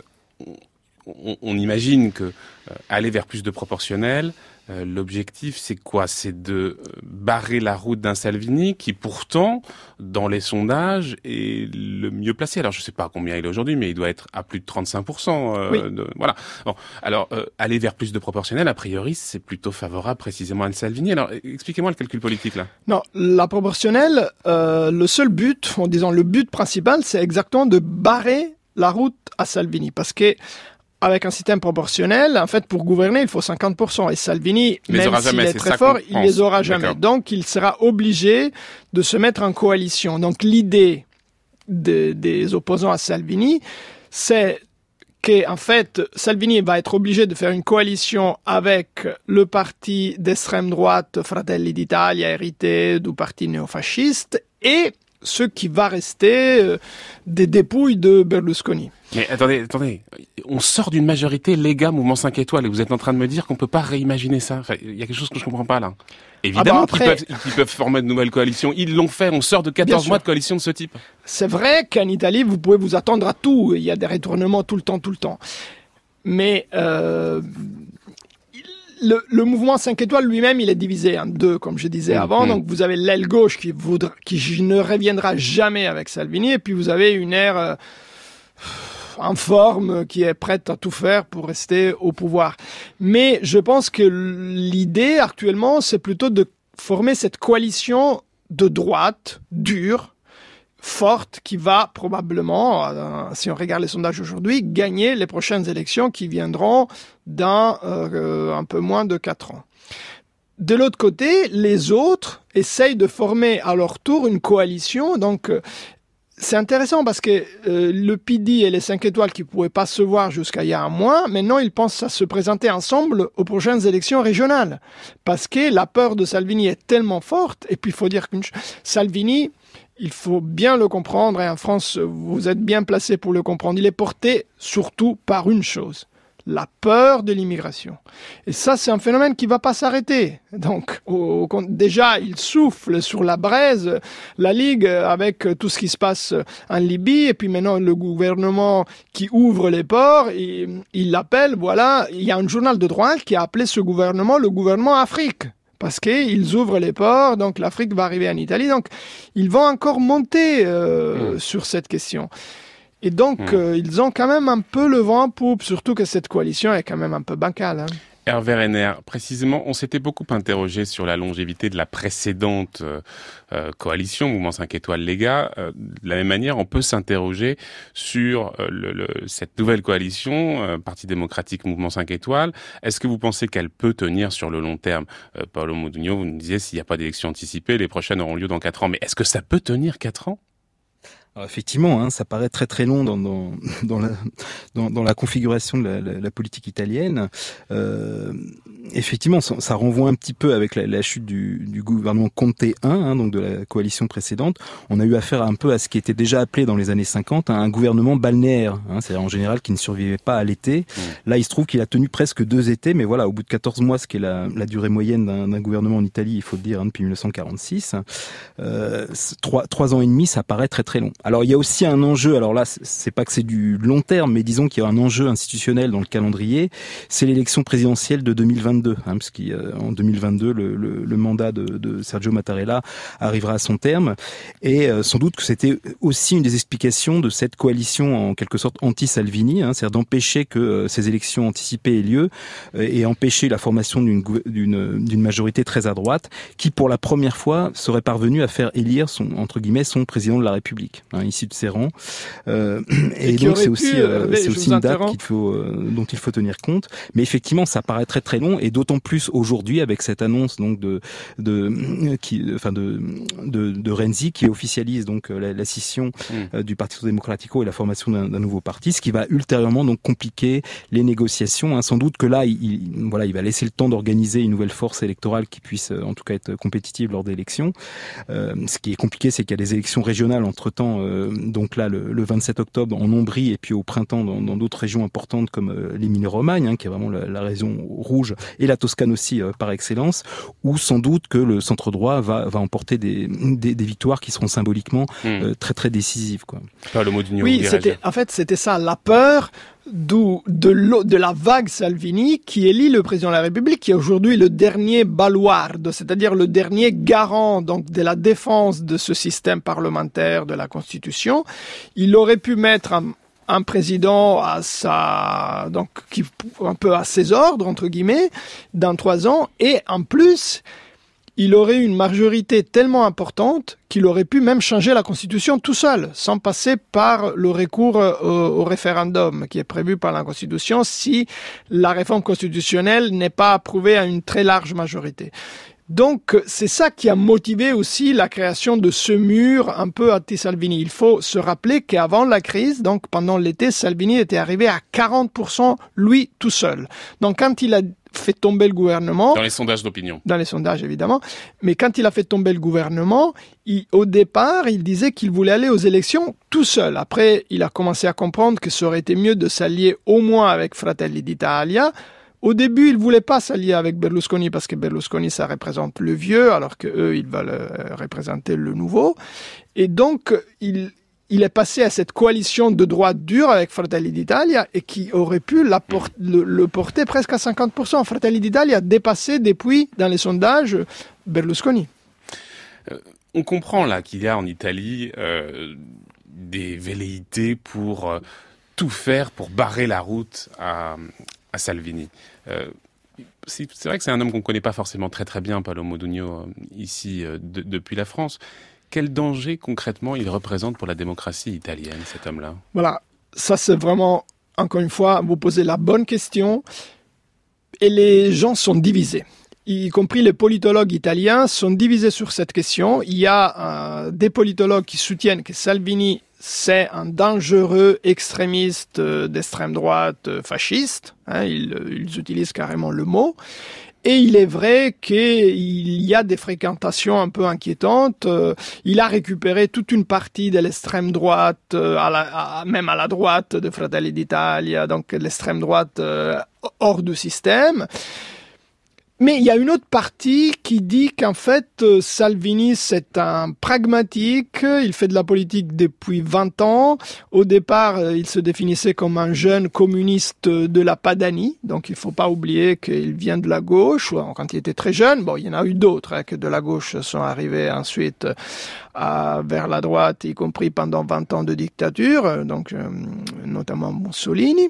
Speaker 1: on, on imagine que euh, aller vers plus de proportionnel, euh, l'objectif, c'est quoi ? C'est de barrer la route d'un Salvini qui, pourtant, dans les sondages, est le mieux placé. Alors, je ne sais pas combien il est aujourd'hui, mais il doit être à plus de trente-cinq pour cent. Euh,
Speaker 5: oui.
Speaker 1: de, voilà. Bon, alors, euh, aller vers plus de proportionnel, a priori, c'est plutôt favorable précisément à Salvini. Alors, expliquez-moi le calcul politique, là.
Speaker 5: Non, la proportionnelle, euh, le seul but, en disant le but principal, c'est exactement de barrer la route à Salvini. Parce que avec un système proportionnel, en fait, pour gouverner, il faut cinquante pour cent. Et Salvini,
Speaker 1: il
Speaker 5: même s'il
Speaker 1: jamais,
Speaker 5: est très fort, il les aura jamais. D'accord. Donc, il sera obligé de se mettre en coalition. Donc, l'idée de, des opposants à Salvini, c'est qu'en fait, Salvini va être obligé de faire une coalition avec le parti d'extrême droite Fratelli d'Italia, hérité du parti néofasciste, et ce qui va rester euh, des dépouilles de Berlusconi.
Speaker 1: Mais attendez, attendez, on sort d'une majorité Lega Mouvement cinq étoiles et vous êtes en train de me dire qu'on peut pas réimaginer ça. Enfin, il y a quelque chose que je comprends pas là. Évidemment ah bah après, qu'ils peuvent, qu'ils peuvent former de nouvelles coalitions. Ils l'ont fait. On sort de quatorze mois de coalition de ce type.
Speaker 5: C'est vrai qu'en Italie, vous pouvez vous attendre à tout. Il y a des retournements tout le temps, tout le temps. Mais euh, le, le mouvement cinq étoiles lui-même, il est divisé en deux, comme je disais mmh, avant. Mmh. Donc vous avez l'aile gauche qui voudra, qui ne reviendra jamais avec Salvini, et puis vous avez une aire euh, en forme qui est prête à tout faire pour rester au pouvoir. Mais je pense que l'idée actuellement, c'est plutôt de former cette coalition de droite, dure, forte, qui va probablement, euh, si on regarde les sondages aujourd'hui, gagner les prochaines élections qui viendront dans euh, un peu moins de quatre ans. De l'autre côté, les autres essayent de former à leur tour une coalition, donc euh, c'est intéressant parce que euh, le P D et les cinq étoiles qui ne pouvaient pas se voir jusqu'à il y a un mois, maintenant ils pensent à se présenter ensemble aux prochaines élections régionales. Parce que la peur de Salvini est tellement forte, et puis il faut dire que Salvini, il faut bien le comprendre, et en France vous êtes bien placé pour le comprendre, il est porté surtout par une chose: la peur de l'immigration. Et ça, c'est un phénomène qui ne va pas s'arrêter. Donc, au, au, déjà, il souffle sur la braise, la Ligue, avec tout ce qui se passe en Libye, et puis maintenant, le gouvernement qui ouvre les ports, et, il l'appelle, voilà, il y a un journal de droite qui a appelé ce gouvernement le gouvernement Afrique. Parce qu'ils ouvrent les ports, donc l'Afrique va arriver en Italie. Donc, ils vont encore monter euh, mmh. sur cette question. Et donc, mmh. euh, ils ont quand même un peu le vent en poupe, surtout que cette coalition est quand même un peu bancale. Hein.
Speaker 1: Hervé Renner, précisément, on s'était beaucoup interrogé sur la longévité de la précédente euh, euh, coalition, Mouvement cinq étoiles Lega. Euh, de la même manière, on peut s'interroger sur euh, le, le, cette nouvelle coalition, euh, Parti démocratique, Mouvement cinq étoiles. Est-ce que vous pensez qu'elle peut tenir sur le long terme? euh, Paolo Modugno, vous nous disiez, s'il n'y a pas d'élection anticipée, les prochaines auront lieu dans quatre ans. Mais est-ce que ça peut tenir quatre ans?
Speaker 6: Alors effectivement, hein, ça paraît très très long dans dans dans la dans, dans la configuration de la, la, la politique italienne. Euh, effectivement, ça, ça renvoie un petit peu avec la, la chute du, du gouvernement Conte un, hein, donc de la coalition précédente. On a eu affaire un peu à ce qui était déjà appelé dans les années cinquante hein, un gouvernement balnéaire, hein, c'est-à-dire en général qui ne survivait pas à l'été. Mmh. Là, il se trouve qu'il a tenu presque deux étés, mais voilà, au bout de quatorze mois, ce qui est la, la durée moyenne d'un, d'un gouvernement en Italie, il faut le dire, hein, depuis mille neuf cent quarante-six, euh, trois trois ans et demi, ça paraît très très long. Alors il y a aussi un enjeu, alors là c'est pas que c'est du long terme, mais disons qu'il y a un enjeu institutionnel dans le calendrier, c'est l'élection présidentielle de deux mille vingt-deux, hein, parce qu'en deux mille vingt-deux le, le, le mandat de, de Sergio Mattarella arrivera à son terme, et euh, sans doute que c'était aussi une des explications de cette coalition en quelque sorte anti-Salvini, hein, c'est-à-dire d'empêcher que euh, ces élections anticipées aient lieu euh, et empêcher la formation d'une, d'une, d'une majorité très à droite, qui pour la première fois serait parvenue à faire élire son, entre guillemets, son président de la République, hein, ici de ses rangs, euh, et, et donc c'est aussi, euh, c'est aussi une date qu'il faut, euh, dont il faut tenir compte. Mais effectivement, ça paraît très très long, et d'autant plus aujourd'hui avec cette annonce donc de de qui, enfin de de, de Renzi qui officialise donc la, la scission mmh. euh, du Partito Democratico et la formation d'un, d'un nouveau parti, ce qui va ultérieurement donc compliquer les négociations. Hein. Sans doute que là, il, il voilà, il va laisser le temps d'organiser une nouvelle force électorale qui puisse en tout cas être compétitive lors des élections. Euh, ce qui est compliqué, c'est qu'il y a des élections régionales entre temps. Euh, donc là, le, le vingt-sept octobre en Ombrie, et puis au printemps dans, dans d'autres régions importantes comme euh, l'Émilie-Romagne, hein, qui est vraiment la, la région rouge, et la Toscane aussi euh, par excellence, où sans doute que le centre droit va, va emporter des, des, des victoires qui seront symboliquement mmh. euh, très très décisives, quoi.
Speaker 1: Pas le mot du
Speaker 5: oui, c'était, en fait, c'était ça, la peur d'où de, de la vague Salvini qui élit le président de la République, qui est aujourd'hui le dernier baluarde, c'est-à-dire le dernier garant donc de la défense de ce système parlementaire de la Constitution. Il aurait pu mettre un, un président à sa donc qui un peu à ses ordres entre guillemets dans trois ans, et en plus il aurait une majorité tellement importante qu'il aurait pu même changer la Constitution tout seul, sans passer par le recours au, au référendum qui est prévu par la Constitution si la réforme constitutionnelle n'est pas approuvée à une très large majorité. Donc, c'est ça qui a motivé aussi la création de ce mur un peu anti-Salvini. Il faut se rappeler qu'avant la crise, donc pendant l'été, Salvini était arrivé à quarante pour cent lui tout seul. Donc, quand il a fait tomber le gouvernement...
Speaker 1: Dans les sondages d'opinion.
Speaker 5: Dans les sondages, évidemment. Mais quand il a fait tomber le gouvernement, il, au départ, il disait qu'il voulait aller aux élections tout seul. Après, il a commencé à comprendre que ça aurait été mieux de s'allier au moins avec Fratelli d'Italia. Au début, il voulait pas s'allier avec Berlusconi parce que Berlusconi, ça représente le vieux, alors que eux, ils veulent représenter le nouveau. Et donc, il, il est passé à cette coalition de droite dure avec Fratelli d'Italia et qui aurait pu la por- le, le porter presque à cinquante pour cent. Fratelli d'Italia a dépassé depuis, dans les sondages, Berlusconi.
Speaker 1: Euh, on comprend là qu'il y a en Italie euh, des velléités pour euh, tout faire pour barrer la route à... à Salvini. Euh, c'est, c'est vrai que c'est un homme qu'on ne connaît pas forcément très très bien, Paolo Modugno, euh, ici, euh, de, depuis la France. Quel danger concrètement il représente pour la démocratie italienne, cet homme-là ?
Speaker 5: Voilà, ça c'est vraiment, encore une fois, vous posez la bonne question. Et les gens sont divisés. Y compris les politologues italiens sont divisés sur cette question. Il y a euh, des politologues qui soutiennent que Salvini c'est un dangereux extrémiste d'extrême droite fasciste. Hein, ils, ils utilisent carrément le mot. Et il est vrai qu'il y a des fréquentations un peu inquiétantes. Il a récupéré toute une partie de l'extrême droite, à la, à, même à la droite de Fratelli d'Italia, donc l'extrême droite euh, hors du système. Mais il y a une autre partie qui dit qu'en fait, Salvini, c'est un pragmatique, il fait de la politique depuis vingt ans. Au départ, il se définissait comme un jeune communiste de la Padanie, donc il ne faut pas oublier qu'il vient de la gauche, quand il était très jeune. Bon, il y en a eu d'autres hein, que de la gauche sont arrivés ensuite à, vers la droite, y compris pendant vingt ans de dictature, donc euh, notamment Mussolini.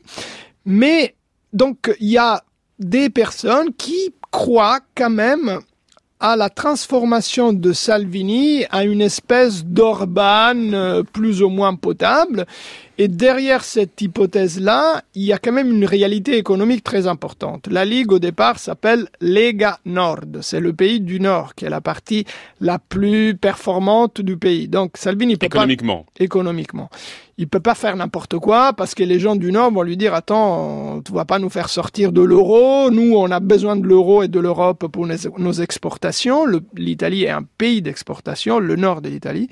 Speaker 5: Mais donc, il y a des personnes qui croient quand même à la transformation de Salvini à une espèce d'Orban euh, plus ou moins potable. Et derrière cette hypothèse-là, il y a quand même une réalité économique très importante. La Ligue, au départ, s'appelle Lega Nord. C'est le pays du Nord, qui est la partie la plus performante du pays. Donc, Salvini peut
Speaker 1: économiquement.
Speaker 5: pas... Économiquement. Il peut pas faire n'importe quoi parce que les gens du Nord vont lui dire « Attends, tu vas pas nous faire sortir de l'euro. Nous, on a besoin de l'euro et de l'Europe pour nos, nos exportations. Le, L'Italie est un pays d'exportation, le Nord de l'Italie.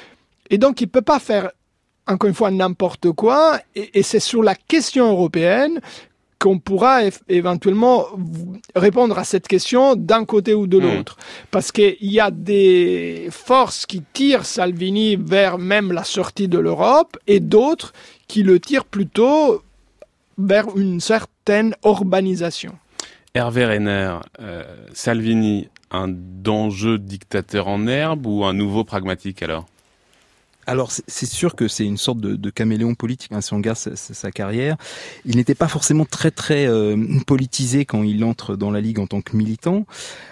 Speaker 5: Et donc, il peut pas faire encore une fois, n'importe quoi, et, et c'est sur la question européenne qu'on pourra é- éventuellement répondre à cette question d'un côté ou de l'autre. Mmh. Parce qu'il y a des forces qui tirent Salvini vers même la sortie de l'Europe, et d'autres qui le tirent plutôt vers une certaine urbanisation.
Speaker 1: Hervé Renner, euh, Salvini, un dangereux dictateur en herbe ou un nouveau pragmatique alors ?
Speaker 6: Alors c'est sûr que c'est une sorte de, de caméléon politique, hein, si on regarde sa, sa carrière. Il n'était pas forcément très très euh, politisé quand il entre dans la Ligue en tant que militant.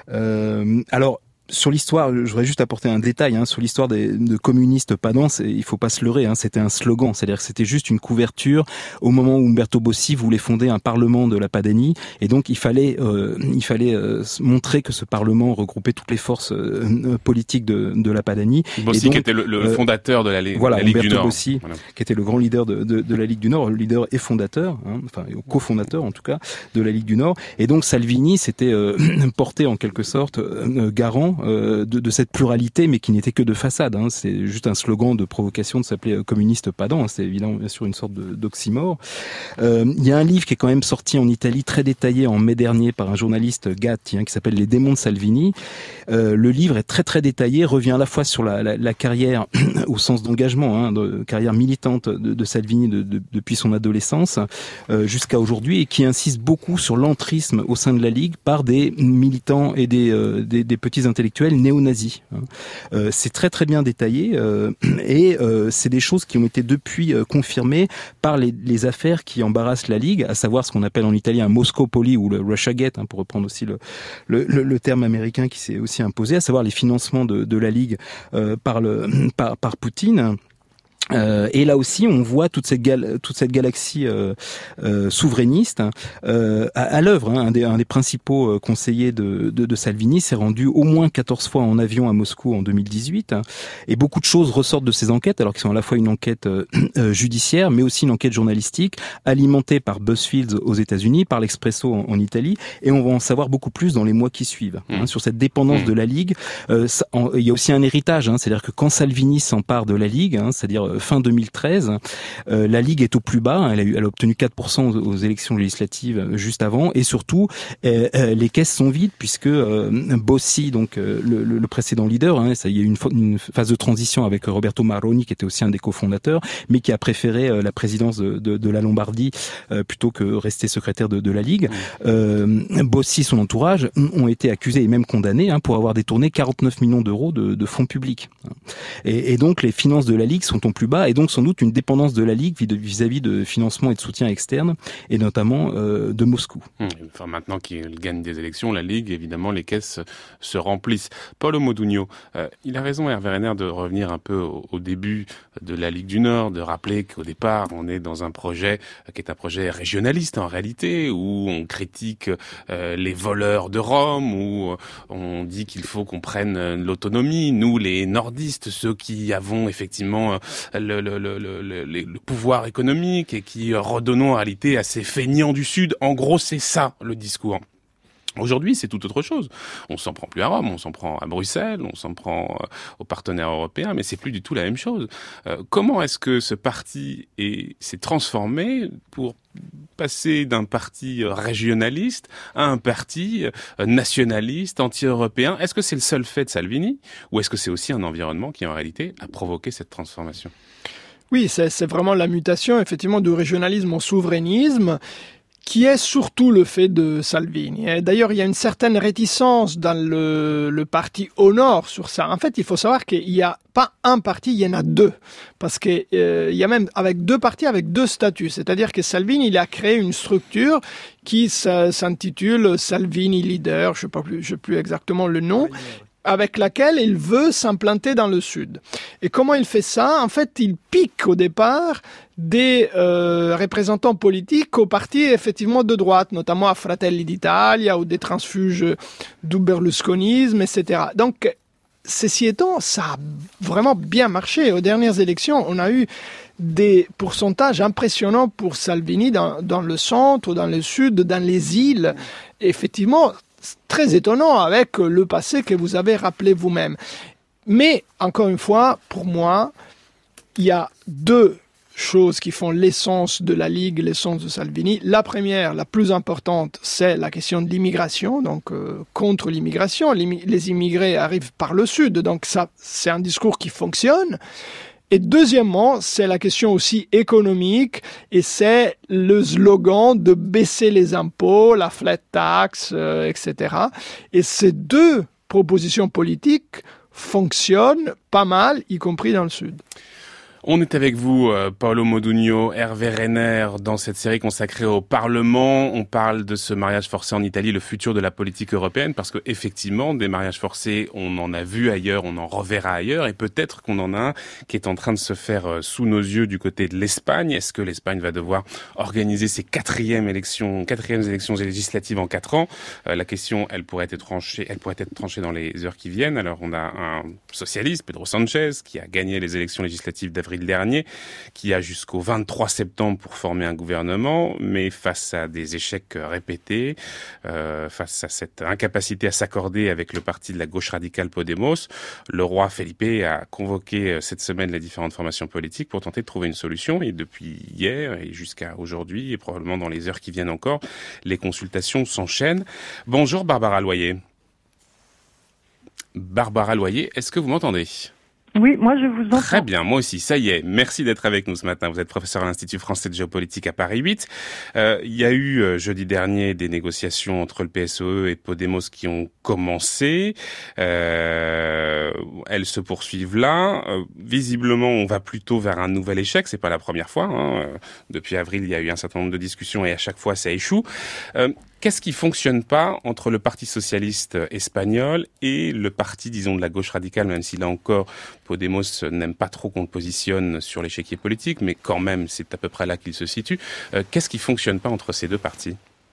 Speaker 6: Euh, alors sur l'histoire, je voudrais juste apporter un détail hein, sur l'histoire des de communistes padans. Il faut pas se leurrer, hein, c'était un slogan, c'est-à-dire que c'était juste une couverture au moment où Umberto Bossi voulait fonder un parlement de la Padanie, et donc il fallait euh, il fallait euh, montrer que ce parlement regroupait toutes les forces euh, politiques de, de la Padanie.
Speaker 1: Bossi, donc, qui était le, le fondateur de la,
Speaker 6: voilà,
Speaker 1: la Ligue
Speaker 6: Umberto
Speaker 1: du Nord.
Speaker 6: Bossi,
Speaker 1: voilà.
Speaker 6: qui était le grand leader de, de, de la Ligue du Nord, le leader et fondateur, hein, enfin cofondateur en tout cas de la Ligue du Nord. Et donc Salvini s'était euh, porté en quelque sorte euh, garant euh, de, de cette pluralité, mais qui n'était que de façade. Hein. C'est juste un slogan de provocation de s'appeler communiste padan. Hein. C'est évidemment bien sûr une sorte de, d'oxymore. Euh, il y a un livre qui est quand même sorti en Italie, très détaillé en mai dernier par un journaliste Gatti, hein, qui s'appelle Les démons de Salvini. Euh, le livre est très très détaillé, revient à la fois sur la, la, la carrière au sens d'engagement, hein, de carrière militante de, de Salvini de, de, depuis son adolescence euh, jusqu'à aujourd'hui, et qui insiste beaucoup sur l'entrisme au sein de la Ligue par des militants et des, euh, des, des petits intellectuels néo-nazis. Hein. Euh, c'est très très bien détaillé euh, et euh, c'est des choses qui ont été depuis euh, confirmées par les, les affaires qui embarrassent la Ligue, à savoir ce qu'on appelle en italien un Moscopoli ou le Russiagate, hein, pour reprendre aussi le, le, le, le terme américain qui s'est aussi imposé, à savoir les financements de, de la Ligue euh, par, le, par, par Poutine. Euh, et là aussi, on voit toute cette, gal- toute cette galaxie euh, euh, souverainiste euh, à, à l'œuvre. Hein. Un, des, un des principaux conseillers de, de, de Salvini s'est rendu au moins quatorze fois en avion à Moscou en deux mille dix-huit. Hein. Et beaucoup de choses ressortent de ces enquêtes, alors qu'ils sont à la fois une enquête euh, euh, judiciaire, mais aussi une enquête journalistique, alimentée par BuzzFeed aux États-Unis, par l'Expresso en, en Italie. Et on va en savoir beaucoup plus dans les mois qui suivent. Hein, mmh. Sur cette dépendance mmh. de la Ligue. Euh, ça, en, il y a aussi un héritage, hein, c'est-à-dire que quand Salvini s'empare de la Ligue, hein, c'est-à-dire fin deux mille treize, euh, la Ligue est au plus bas. Elle a, eu, elle a obtenu quatre pour cent aux, aux élections législatives euh, juste avant, et surtout euh, euh, les caisses sont vides puisque euh, Bossi, donc euh, le, le précédent leader, hein, ça, il y a eu une, une phase de transition avec Roberto Maroni qui était aussi un des cofondateurs, mais qui a préféré euh, la présidence de, de, de la Lombardie euh, plutôt que rester secrétaire de, de la Ligue. Euh, Bossi, son entourage, ont été accusés et même condamnés hein, pour avoir détourné quarante-neuf millions d'euros de, de fonds publics. Et, et donc les finances de la Ligue sont au plus bas, et donc sans doute une dépendance de la Ligue vis-à-vis de financement et de soutien externe, et notamment euh, de Moscou.
Speaker 1: Enfin, maintenant qu'il gagne des élections, la Ligue, évidemment, les caisses se remplissent. Paolo Modugno, euh, il a raison, Hervé Renner, de revenir un peu au, au début de la Ligue du Nord, de rappeler qu'au départ, on est dans un projet qui est un projet régionaliste en réalité, où on critique euh, les voleurs de Rome, où on dit qu'il faut qu'on prenne l'autonomie, nous les nordistes, ceux qui avons effectivement le, le, le, le, le, le pouvoir économique et qui redonnons en réalité à ces feignants du Sud. En gros, c'est ça le discours. Aujourd'hui, c'est tout autre chose. On s'en prend plus à Rome, on s'en prend à Bruxelles, on s'en prend aux partenaires européens, mais c'est plus du tout la même chose. Euh, comment est-ce que ce parti est, s'est transformé pour passer d'un parti régionaliste à un parti nationaliste, anti-européen? Est-ce que c'est le seul fait de Salvini, ou est-ce que c'est aussi un environnement qui, en réalité, a provoqué cette transformation?
Speaker 5: Oui, c'est, c'est vraiment la mutation, effectivement, du régionalisme au souverainisme, qui est surtout le fait de Salvini. Et d'ailleurs, il y a une certaine réticence dans le, le parti au nord sur ça. En fait, il faut savoir qu'il n'y a pas un parti, il y en a deux. Parce qu'il euh, y a même avec deux partis, avec deux statuts. C'est-à-dire que Salvini, il a créé une structure qui s'intitule Salvini Leader, je ne sais pas plus, je sais plus exactement le nom, avec laquelle il veut s'implanter dans le Sud. Et comment il fait ça? En fait, il pique au départ des euh, représentants politiques aux partis effectivement de droite, notamment à Fratelli d'Italia ou des transfuges du berlusconisme, et cetera. Donc, ceci étant, ça a vraiment bien marché. Aux dernières élections, on a eu des pourcentages impressionnants pour Salvini dans, dans le centre, dans le sud, dans les îles. Effectivement, très étonnant avec le passé que vous avez rappelé vous-même. Mais, encore une fois, pour moi, il y a deux choses qui font l'essence de la Ligue, l'essence de Salvini. La première, la plus importante, c'est la question de l'immigration, donc euh, contre l'immigration. Les immigrés arrivent par le sud, donc ça, c'est un discours qui fonctionne. Et deuxièmement, c'est la question aussi économique, et c'est le slogan de baisser les impôts, la flat tax, euh, et cetera. Et ces deux propositions politiques fonctionnent pas mal, y compris dans le Sud.
Speaker 1: On est avec vous, euh, Paolo Modugno, Hervé Renner, dans cette série consacrée au Parlement. On parle de ce mariage forcé en Italie, le futur de la politique européenne, parce que effectivement, des mariages forcés, on en a vu ailleurs, on en reverra ailleurs, et peut-être qu'on en a un qui est en train de se faire euh, sous nos yeux du côté de l'Espagne. Est-ce que l'Espagne va devoir organiser ses quatrièmes élections, quatrièmes élections législatives en quatre ans? euh, La question, elle pourrait être tranchée, elle pourrait être tranchée dans les heures qui viennent. Alors, on a un socialiste, Pedro Sanchez, qui a gagné les élections législatives d'avril dernier, qui a jusqu'au vingt-trois septembre pour former un gouvernement, mais face à des échecs répétés, euh, face à cette incapacité à s'accorder avec le parti de la gauche radicale Podemos, le roi Felipe a convoqué cette semaine les différentes formations politiques pour tenter de trouver une solution. Et depuis hier et jusqu'à aujourd'hui, et probablement dans les heures qui viennent encore, les consultations s'enchaînent. Bonjour Barbara Loyer. Barbara Loyer, est-ce que vous m'entendez ?
Speaker 7: Oui, moi je vous entends.
Speaker 1: Très bien, moi aussi, ça y est. Merci d'être avec nous ce matin. Vous êtes professeur à l'Institut français de géopolitique à Paris huit. Euh, il y a eu euh, jeudi dernier des négociations entre le P S O E et Podemos qui ont commencé. Euh, elles se poursuivent là. Euh, visiblement, on va plutôt vers un nouvel échec. C'est pas la première fois. Hein. Depuis avril, il y a eu un certain nombre de discussions et à chaque fois, ça échoue. Euh, qu'est-ce qui fonctionne pas entre le Parti socialiste espagnol et le parti, disons, de la gauche radicale, même si là encore, Podemos n'aime pas trop qu'on le positionne sur l'échiquier politique, mais quand même, c'est à peu près là qu'il se situe. Euh, qu'est-ce qui fonctionne pas entre ces deux partis?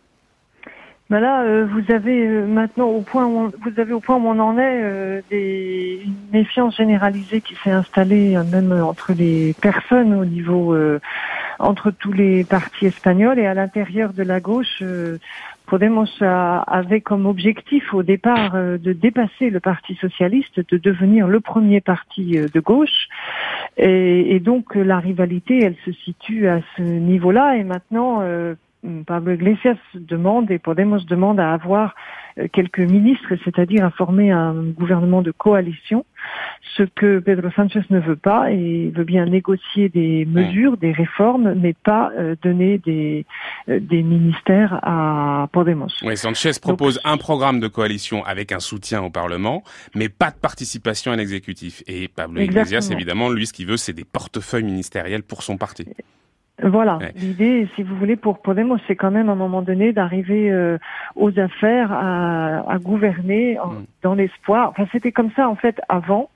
Speaker 7: Ben là, euh, vous avez euh, maintenant au point où on, vous avez au point où on en est euh, des, une méfiance généralisée qui s'est installée euh, même entre les personnes au niveau euh, entre tous les partis espagnols et à l'intérieur de la gauche. Euh, Podemos a, avait comme objectif au départ euh, de dépasser le Parti socialiste, de devenir le premier parti euh, de gauche. Et, et donc la rivalité, elle se situe à ce niveau-là. Et maintenant, euh, Pablo Iglesias demande et Podemos demande à avoir quelques ministres, c'est-à-dire à former un gouvernement de coalition, ce que Pedro Sánchez ne veut pas et veut bien négocier des mesures, des réformes, mais pas euh, donner des, euh, des ministères à Podemos.
Speaker 1: Oui, Sánchez propose Donc, un programme de coalition avec un soutien au Parlement, mais pas de participation à l'exécutif. Et Pablo Iglesias, exactement. Évidemment, lui, ce qu'il veut, c'est des portefeuilles ministériels pour son parti.
Speaker 7: Voilà,
Speaker 1: ouais.
Speaker 7: L'idée, si vous voulez, pour Podemos, c'est quand même à un moment donné d'arriver euh, aux affaires, à, à gouverner en, mm. dans l'espoir. Enfin, c'était comme ça en fait avant,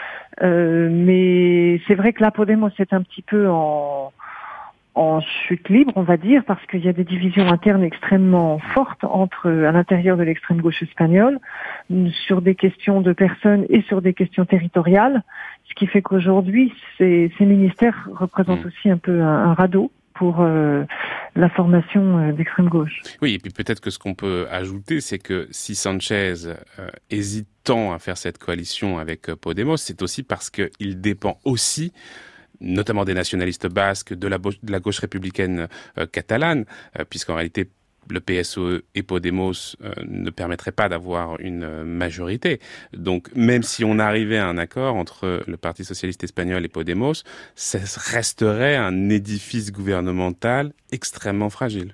Speaker 7: euh, mais c'est vrai que là, Podemos est un petit peu en, en chute libre, on va dire, parce qu'il y a des divisions internes extrêmement fortes entre à l'intérieur de l'extrême gauche espagnole sur des questions de personnes et sur des questions territoriales. Ce qui fait qu'aujourd'hui, ces, ces ministères représentent mmh. aussi un peu un, un radeau pour euh, la formation euh, d'extrême gauche.
Speaker 1: Oui, et puis peut-être que ce qu'on peut ajouter, c'est que si Sánchez euh, hésite tant à faire cette coalition avec euh, Podemos, c'est aussi parce qu'il dépend aussi notamment des nationalistes basques, de la, de la gauche républicaine euh, catalane, euh, puisqu'en réalité, le P S O E et Podemos euh, ne permettraient pas d'avoir une euh, majorité. Donc, même si on arrivait à un accord entre le Parti socialiste espagnol et Podemos, ça resterait un édifice gouvernemental extrêmement fragile.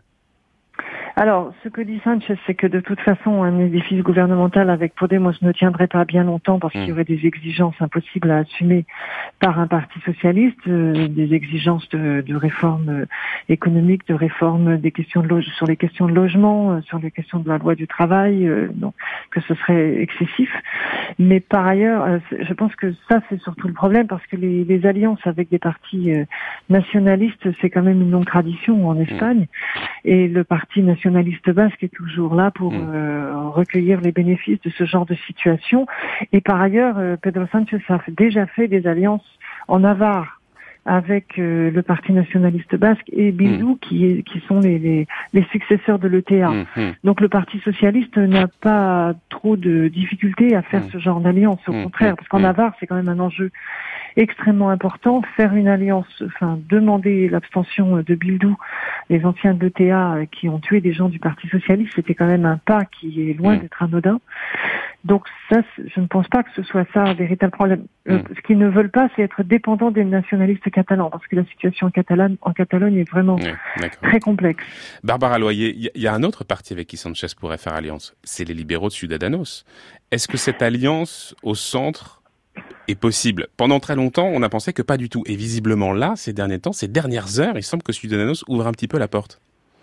Speaker 7: Alors, ce que dit Sánchez, c'est que de toute façon, un édifice gouvernemental avec Podemos ne tiendrait pas bien longtemps parce mmh. qu'il y aurait des exigences impossibles à assumer par un parti socialiste, euh, des exigences de, de réforme euh, économique, de réforme des questions de loge, sur les questions de logement, euh, sur les questions de la loi du travail, euh, donc que ce serait excessif. Mais par ailleurs, euh, je pense que ça, c'est surtout le problème parce que les, les alliances avec des partis euh, nationalistes, c'est quand même une longue tradition en Espagne. Mmh. Et le parti nationaliste nationaliste basque est toujours là pour mmh. euh, recueillir les bénéfices de ce genre de situation. Et par ailleurs, euh, Pedro Sánchez a déjà fait des alliances en Navarre avec euh, le Parti nationaliste basque et Bildu, mmh. qui, est, qui sont les, les, les successeurs de l'E T A. Mmh. Donc le Parti socialiste n'a pas trop de difficultés à faire mmh. ce genre d'alliance, au mmh. contraire, parce qu'en mmh. Navarre, c'est quand même un enjeu extrêmement important. Faire une alliance, enfin demander l'abstention de Bildu, les anciens de l'E T A qui ont tué des gens du Parti socialiste, c'était quand même un pas qui est loin mmh. d'être anodin. Donc ça, je ne pense pas que ce soit ça un véritable problème. Mmh. Ce qu'ils ne veulent pas, c'est être dépendants des nationalistes catalans, parce que la situation en Catalogne, en Catalogne est vraiment mmh, très complexe.
Speaker 1: Barbara Loyer, il y, y a un autre parti avec qui Sánchez pourrait faire alliance, c'est les libéraux de Ciudadanos. Est-ce que cette alliance au centre est possible? Pendant très longtemps, on a pensé que pas du tout. Et visiblement là, ces derniers temps, ces dernières heures, il semble que Ciudadanos ouvre un petit peu la porte.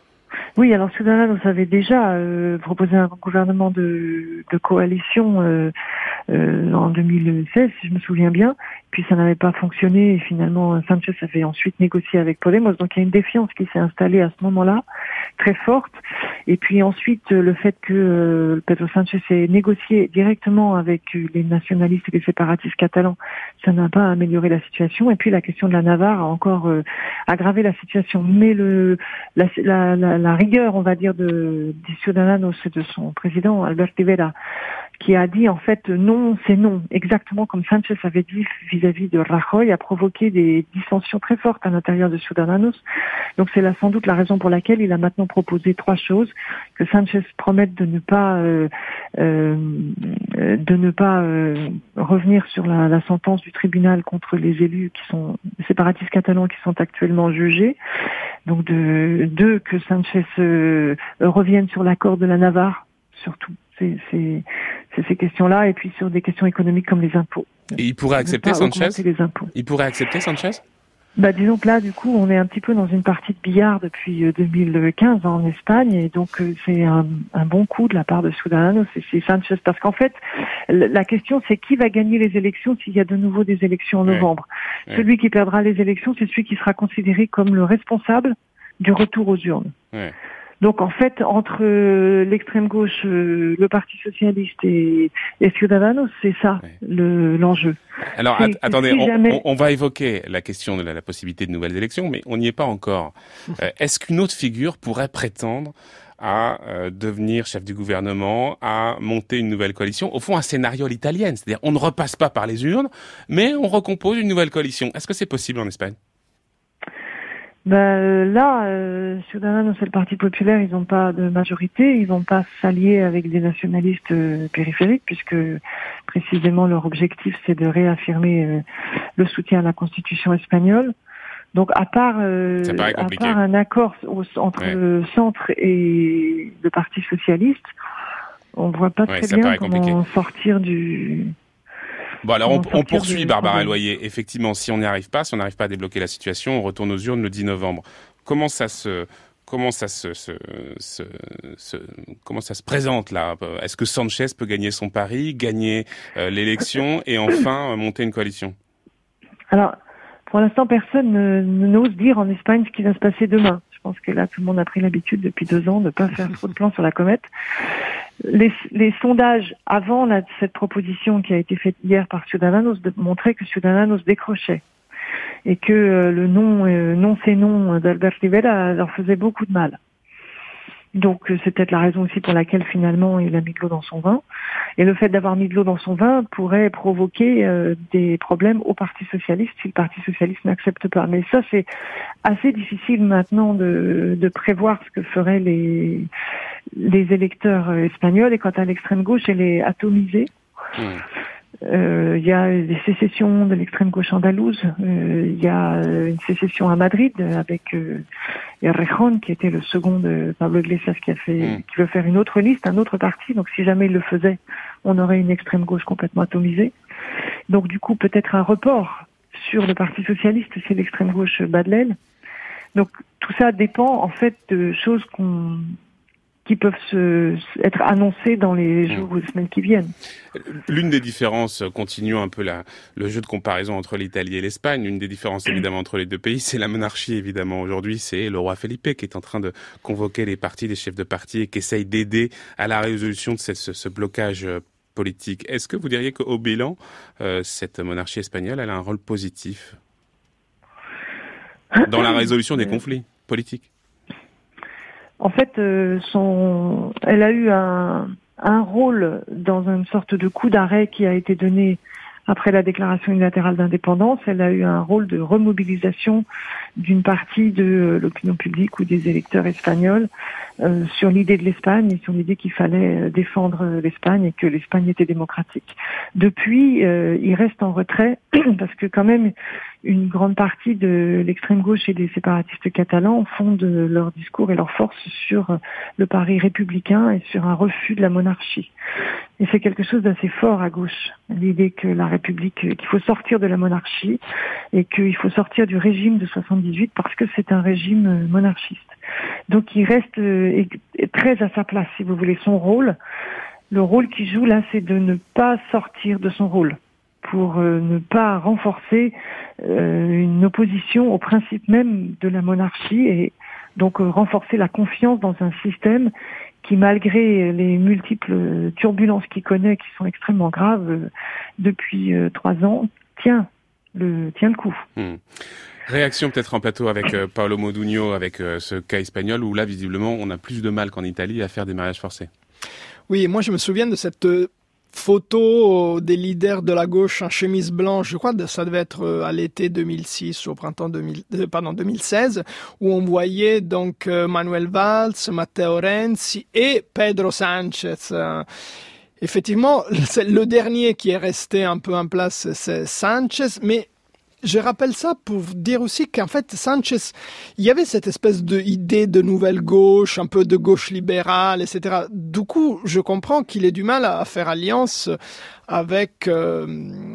Speaker 7: Oui, alors Ciudadanos avait déjà euh, proposé un gouvernement de, de coalition euh, euh, en deux mille seize, si je me souviens bien. Puis ça n'avait pas fonctionné et finalement Sánchez avait ensuite négocié avec Podemos. Donc il y a une défiance qui s'est installée à ce moment-là, très forte. Et puis ensuite le fait que euh, Pedro Sánchez ait négocié directement avec les nationalistes et les séparatistes catalans, ça n'a pas amélioré la situation. Et puis la question de la Navarre a encore euh, aggravé la situation. Mais le la, la, la, la rigueur, on va dire, de, des Ciudadanos et de son président Albert Rivera, qui a dit en fait non, c'est non, exactement comme Sánchez avait dit vis-à-vis de Rajoy, a provoqué des dissensions très fortes à l'intérieur de Ciudadanos. Donc c'est là sans doute la raison pour laquelle il a maintenant proposé trois choses: que Sánchez promette de ne pas euh, euh, de ne pas euh, revenir sur la, la sentence du tribunal contre les élus qui sont les séparatistes catalans qui sont actuellement jugés. Donc de deux, que Sánchez euh, revienne sur l'accord de la Navarre, surtout. C'est, c'est, c'est ces questions-là, et puis sur des questions économiques comme les impôts.
Speaker 1: Et il pourrait accepter Sánchez ? Il pourrait accepter Sánchez ?
Speaker 7: Bah, disons que là, du coup, on est un petit peu dans une partie de billard depuis deux mille quinze en Espagne, et donc euh, c'est un, un bon coup de la part de Ciudadanos et c'est Sanchez, parce qu'en fait, la question c'est qui va gagner les élections s'il y a de nouveau des élections en novembre. Ouais. Celui ouais. qui perdra les élections, c'est celui qui sera considéré comme le responsable du retour aux urnes. Ouais. Donc en fait, entre l'extrême gauche, le Parti socialiste et, et Ciudadanos, c'est ça ouais. le, l'enjeu.
Speaker 1: Alors at- attendez, si on, jamais... on, on va évoquer la question de la, la possibilité de nouvelles élections, mais on n'y est pas encore. Euh, est-ce qu'une autre figure pourrait prétendre à euh, devenir chef du gouvernement, à monter une nouvelle coalition, au fond un scénario à l'italienne, c'est-à-dire on ne repasse pas par les urnes, mais on recompose une nouvelle coalition. Est-ce que c'est possible en Espagne ?
Speaker 7: Ben là, euh, Ciudadanos et le Parti populaire, ils n'ont pas de majorité, ils vont pas s'allier avec des nationalistes euh, périphériques, puisque précisément leur objectif c'est de réaffirmer euh, le soutien à la Constitution espagnole. Donc à part, euh, à part un accord au, entre ouais. le centre et le Parti socialiste, on voit pas ouais, très bien comment compliqué. sortir du...
Speaker 1: Bon alors on, on poursuit Barbara Loyer. Effectivement, si on n'y arrive pas, si on n'arrive pas à débloquer la situation, on retourne aux urnes le dix novembre. Comment ça se, comment ça se, se, se, se comment ça se présente là ? Est-ce que Sanchez peut gagner son pari, gagner euh, l'élection et enfin euh, monter une coalition ?
Speaker 7: Alors pour l'instant, personne ne, n'ose dire en Espagne ce qui va se passer demain. Je pense que là, tout le monde a pris l'habitude depuis deux ans de ne pas faire trop de plans sur la comète. Les, les sondages avant la, cette proposition qui a été faite hier par Ciudadanos montraient que Ciudadanos décrochait et que euh, le non, euh, non c'est non d'Albert Rivera leur faisait beaucoup de mal. Donc euh, c'est peut-être la raison aussi pour laquelle finalement il a mis de l'eau dans son vin. Et le fait d'avoir mis de l'eau dans son vin pourrait provoquer euh, des problèmes au Parti socialiste si le Parti socialiste n'accepte pas. Mais ça c'est assez difficile maintenant de, de prévoir ce que feraient les les électeurs espagnols. Et quant à l'extrême gauche, elle est atomisée. Mmh. Euh, il y a des sécessions de l'extrême gauche andalouse. Euh, il y a une sécession à Madrid avec euh, Errejón, qui était le second de Pablo Iglesias, qui a fait, mmh. qui veut faire une autre liste, un autre parti. Donc, si jamais il le faisait, on aurait une extrême gauche complètement atomisée. Donc, du coup, peut-être un report sur le Parti socialiste si l'extrême gauche bat de l'aile. Donc, tout ça dépend en fait de choses qu'on qui peuvent se, être annoncés dans les jours ou les semaines qui viennent.
Speaker 1: L'une des différences, continuons un peu la, le jeu de comparaison entre l'Italie et l'Espagne, l'une des différences évidemment entre les deux pays, c'est la monarchie évidemment. Aujourd'hui, c'est le roi Felipe qui est en train de convoquer les partis, les chefs de parti et qui essaye d'aider à la résolution de cette, ce, ce blocage politique. Est-ce que vous diriez qu'au bilan, euh, cette monarchie espagnole, elle a un rôle positif dans la résolution des conflits politiques ?
Speaker 7: En fait, euh, son, elle a eu un, un rôle dans une sorte de coup d'arrêt qui a été donné après la déclaration unilatérale d'indépendance. Elle a eu un rôle de remobilisation d'une partie de l'opinion publique ou des électeurs espagnols euh, sur l'idée de l'Espagne et sur l'idée qu'il fallait défendre l'Espagne et que l'Espagne était démocratique. Depuis, euh, il reste en retrait parce que quand même une grande partie de l'extrême gauche et des séparatistes catalans fondent leur discours et leur force sur le pari républicain et sur un refus de la monarchie. Et c'est quelque chose d'assez fort à gauche, l'idée que la République, qu'il faut sortir de la monarchie et qu'il faut sortir du régime de soixante-dix-huit parce que c'est un régime monarchiste. Donc il reste euh, très à sa place, si vous voulez, son rôle. Le rôle qu'il joue là, c'est de ne pas sortir de son rôle, pour euh, ne pas renforcer euh, une opposition au principe même de la monarchie et donc euh, renforcer la confiance dans un système qui, malgré les multiples turbulences qu'il connaît, qui sont extrêmement graves euh, depuis euh, trois ans, tient le tient le coup.
Speaker 1: Mmh. Réaction peut-être en plateau avec euh, Paolo Modugno, avec euh, ce cas espagnol où là, visiblement, on a plus de mal qu'en Italie à faire des mariages forcés.
Speaker 5: Oui, moi je me souviens de cette photo des leaders de la gauche en chemise blanche, je crois que ça devait être à l'été deux mille six, au printemps deux mille, pardon, deux mille seize, où on voyait donc Manuel Valls, Matteo Renzi et Pedro Sánchez. Effectivement, c'est le dernier qui est resté un peu en place, c'est Sánchez, mais je rappelle ça pour dire aussi qu'en fait, Sánchez, il y avait cette espèce d'idée de nouvelle gauche, un peu de gauche libérale, et cetera. Du coup, je comprends qu'il ait du mal à faire alliance avec euh,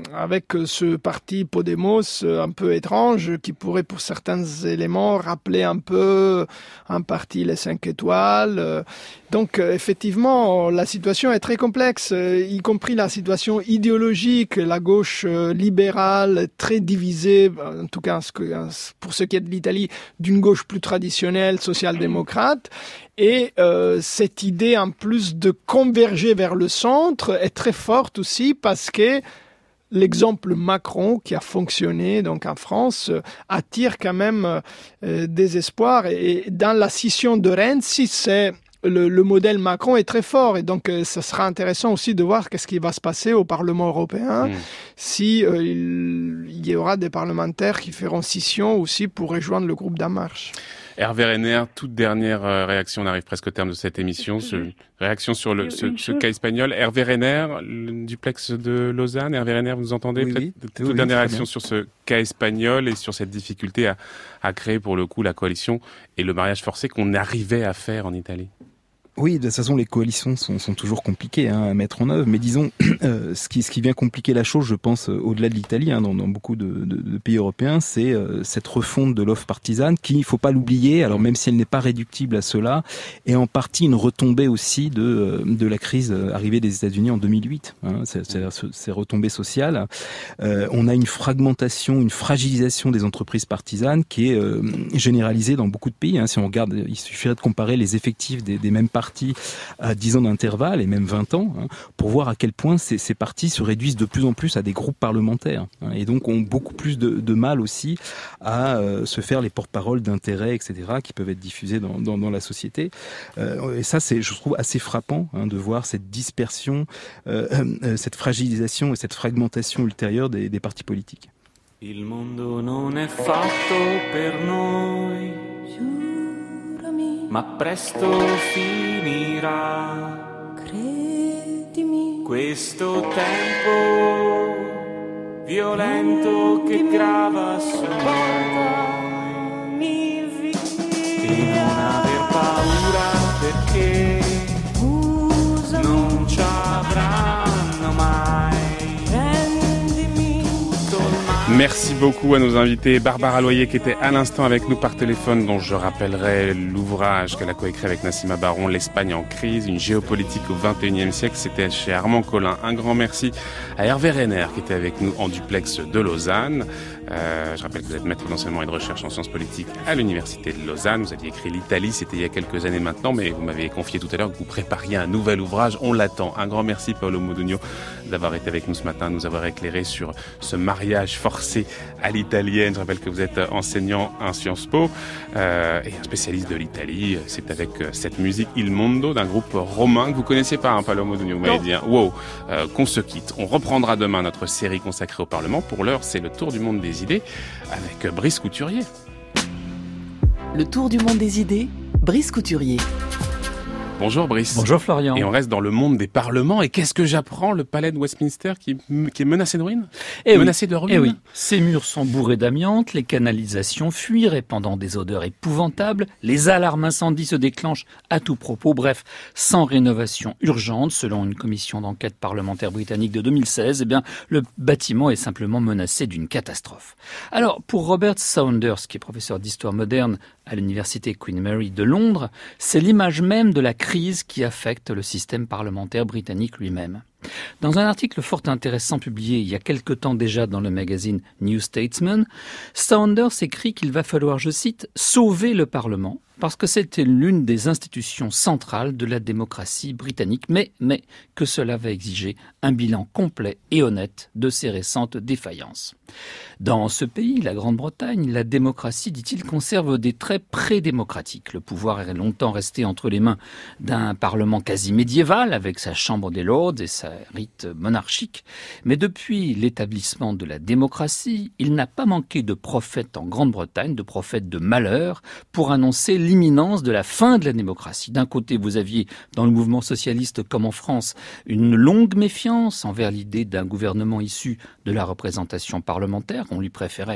Speaker 5: avec ce parti Podemos un peu étrange qui pourrait pour certains éléments rappeler un peu un parti les cinq étoiles. Donc effectivement, la situation est très complexe, y compris la situation idéologique. La gauche libérale très divisée, en tout cas pour ce qui est de l'Italie, d'une gauche plus traditionnelle, social-démocrate. Et euh, cette idée en plus de converger vers le centre est très forte aussi parce que l'exemple Macron qui a fonctionné donc en France euh, attire quand même euh, des espoirs. Et, et dans la scission de Renzi, c'est le, le modèle Macron est très fort et donc euh, ça sera intéressant aussi de voir qu'est-ce qui va se passer au Parlement européen, mmh. si euh, il, il y aura des parlementaires qui feront scission aussi pour rejoindre le groupe d'En Marche.
Speaker 1: Hervé Renner, toute dernière réaction, on arrive presque au terme de cette émission, ce, réaction sur le, ce, ce cas espagnol. Hervé Renner, le duplex de Lausanne, Hervé Renner, vous nous entendez
Speaker 6: oui,
Speaker 1: peut-être
Speaker 6: oui.
Speaker 1: toute
Speaker 6: oui,
Speaker 1: dernière
Speaker 6: oui,
Speaker 1: réaction sur ce cas espagnol et sur cette difficulté à, à créer pour le coup la coalition et le mariage forcé qu'on arrivait à faire en Italie.
Speaker 6: Oui, de toute façon, les coalitions sont, sont toujours compliquées hein, à mettre en œuvre. Mais disons, euh, ce qui, ce qui vient compliquer la chose, je pense, euh, au-delà de l'Italie, hein, dans, dans beaucoup de, de, de pays européens, c'est euh, cette refonte de l'offre partisane, qui, il faut pas l'oublier. Alors même si elle n'est pas réductible à cela, est en partie une retombée aussi de euh, de la crise arrivée des États-Unis en deux mille huit. Hein, c'est-à-dire ces retombées sociales. Euh, on a une fragmentation, une fragilisation des entreprises partisanes qui est euh, généralisée dans beaucoup de pays. Hein. Si on regarde, il suffirait de comparer les effectifs des, des mêmes partis à dix ans d'intervalle et même vingt ans hein, pour voir à quel point ces, ces partis se réduisent de plus en plus à des groupes parlementaires hein, et donc ont beaucoup plus de, de mal aussi à euh, se faire les porte-paroles d'intérêts, et cetera qui peuvent être diffusés dans, dans, dans la société. Euh, et ça, c'est, je trouve, assez frappant hein, de voir cette dispersion, euh, euh, cette fragilisation et cette fragmentation ultérieure des, des partis politiques.
Speaker 8: Il mondo non è fatto per noi. Ma presto finirà, credimi, questo tempo violento che grava su noi, e non aver paura perché non ci avranno mai.
Speaker 1: Merci beaucoup à nos invités. Barbara Loyer qui était à l'instant avec nous par téléphone, dont je rappellerai l'ouvrage qu'elle a coécrit avec Nassima Baron, L'Espagne en crise, une géopolitique au vingt et unième siècle. C'était chez Armand Collin. Un grand merci à Hervé Renner qui était avec nous en duplex de Lausanne. Euh, je rappelle que vous êtes maître d'enseignement et de recherche en sciences politiques à l'université de Lausanne. Vous aviez écrit l'Italie, c'était il y a quelques années maintenant, mais vous m'avez confié tout à l'heure que vous prépariez un nouvel ouvrage. On l'attend. Un grand merci Paolo Modugno d'avoir été avec nous ce matin, nous avoir éclairé sur ce mariage forcé à l'italienne. Je rappelle que vous êtes enseignant à Sciences Po euh, et un spécialiste de l'Italie. C'est avec cette musique Il Mondo d'un groupe romain que vous connaissez pas, hein, Paolo Modugno, vous m'avez dit. Hein. Wow, euh, qu'on se quitte. On reprendra demain notre série consacrée au Parlement. Pour l'heure, c'est le tour du monde des idées avec Brice Couturier.
Speaker 9: Le tour du monde des idées, Brice Couturier.
Speaker 1: Bonjour Brice.
Speaker 10: Bonjour Florian.
Speaker 1: Et on reste dans le monde des parlements. Et qu'est-ce que j'apprends? Le palais de Westminster qui, qui est menacé de ruine?
Speaker 10: Eh
Speaker 1: menacé
Speaker 10: oui.
Speaker 1: de ruine.
Speaker 10: Eh oui. Ses murs sont bourrés d'amiante, les canalisations fuient, répandant des odeurs épouvantables, les alarmes incendies se déclenchent à tout propos. Bref, sans rénovation urgente, selon une commission d'enquête parlementaire britannique de deux mille seize, eh bien, le bâtiment est simplement menacé d'une catastrophe. Alors, pour Robert Saunders, qui est professeur d'histoire moderne à l'université Queen Mary de Londres, c'est l'image même de la crise qui affecte le système parlementaire britannique lui-même. Dans un article fort intéressant publié il y a quelque temps déjà dans le magazine New Statesman, Saunders écrit qu'il va falloir, je cite, « sauver le Parlement » parce que c'était l'une des institutions centrales de la démocratie britannique, mais, mais que cela va exiger un bilan complet et honnête de ces récentes défaillances. Dans ce pays, la Grande-Bretagne, la démocratie, dit-il, conserve des traits pré-démocratiques. Le pouvoir est longtemps resté entre les mains d'un parlement quasi médiéval, avec sa Chambre des Lords et sa rite monarchique. Mais depuis l'établissement de la démocratie, il n'a pas manqué de prophètes en Grande-Bretagne, de prophètes de malheur, pour annoncer l'imminence de la fin de la démocratie. D'un côté, vous aviez, dans le mouvement socialiste comme en France, une longue méfiance envers l'idée d'un gouvernement issu de la représentation parlementaire. On lui préférait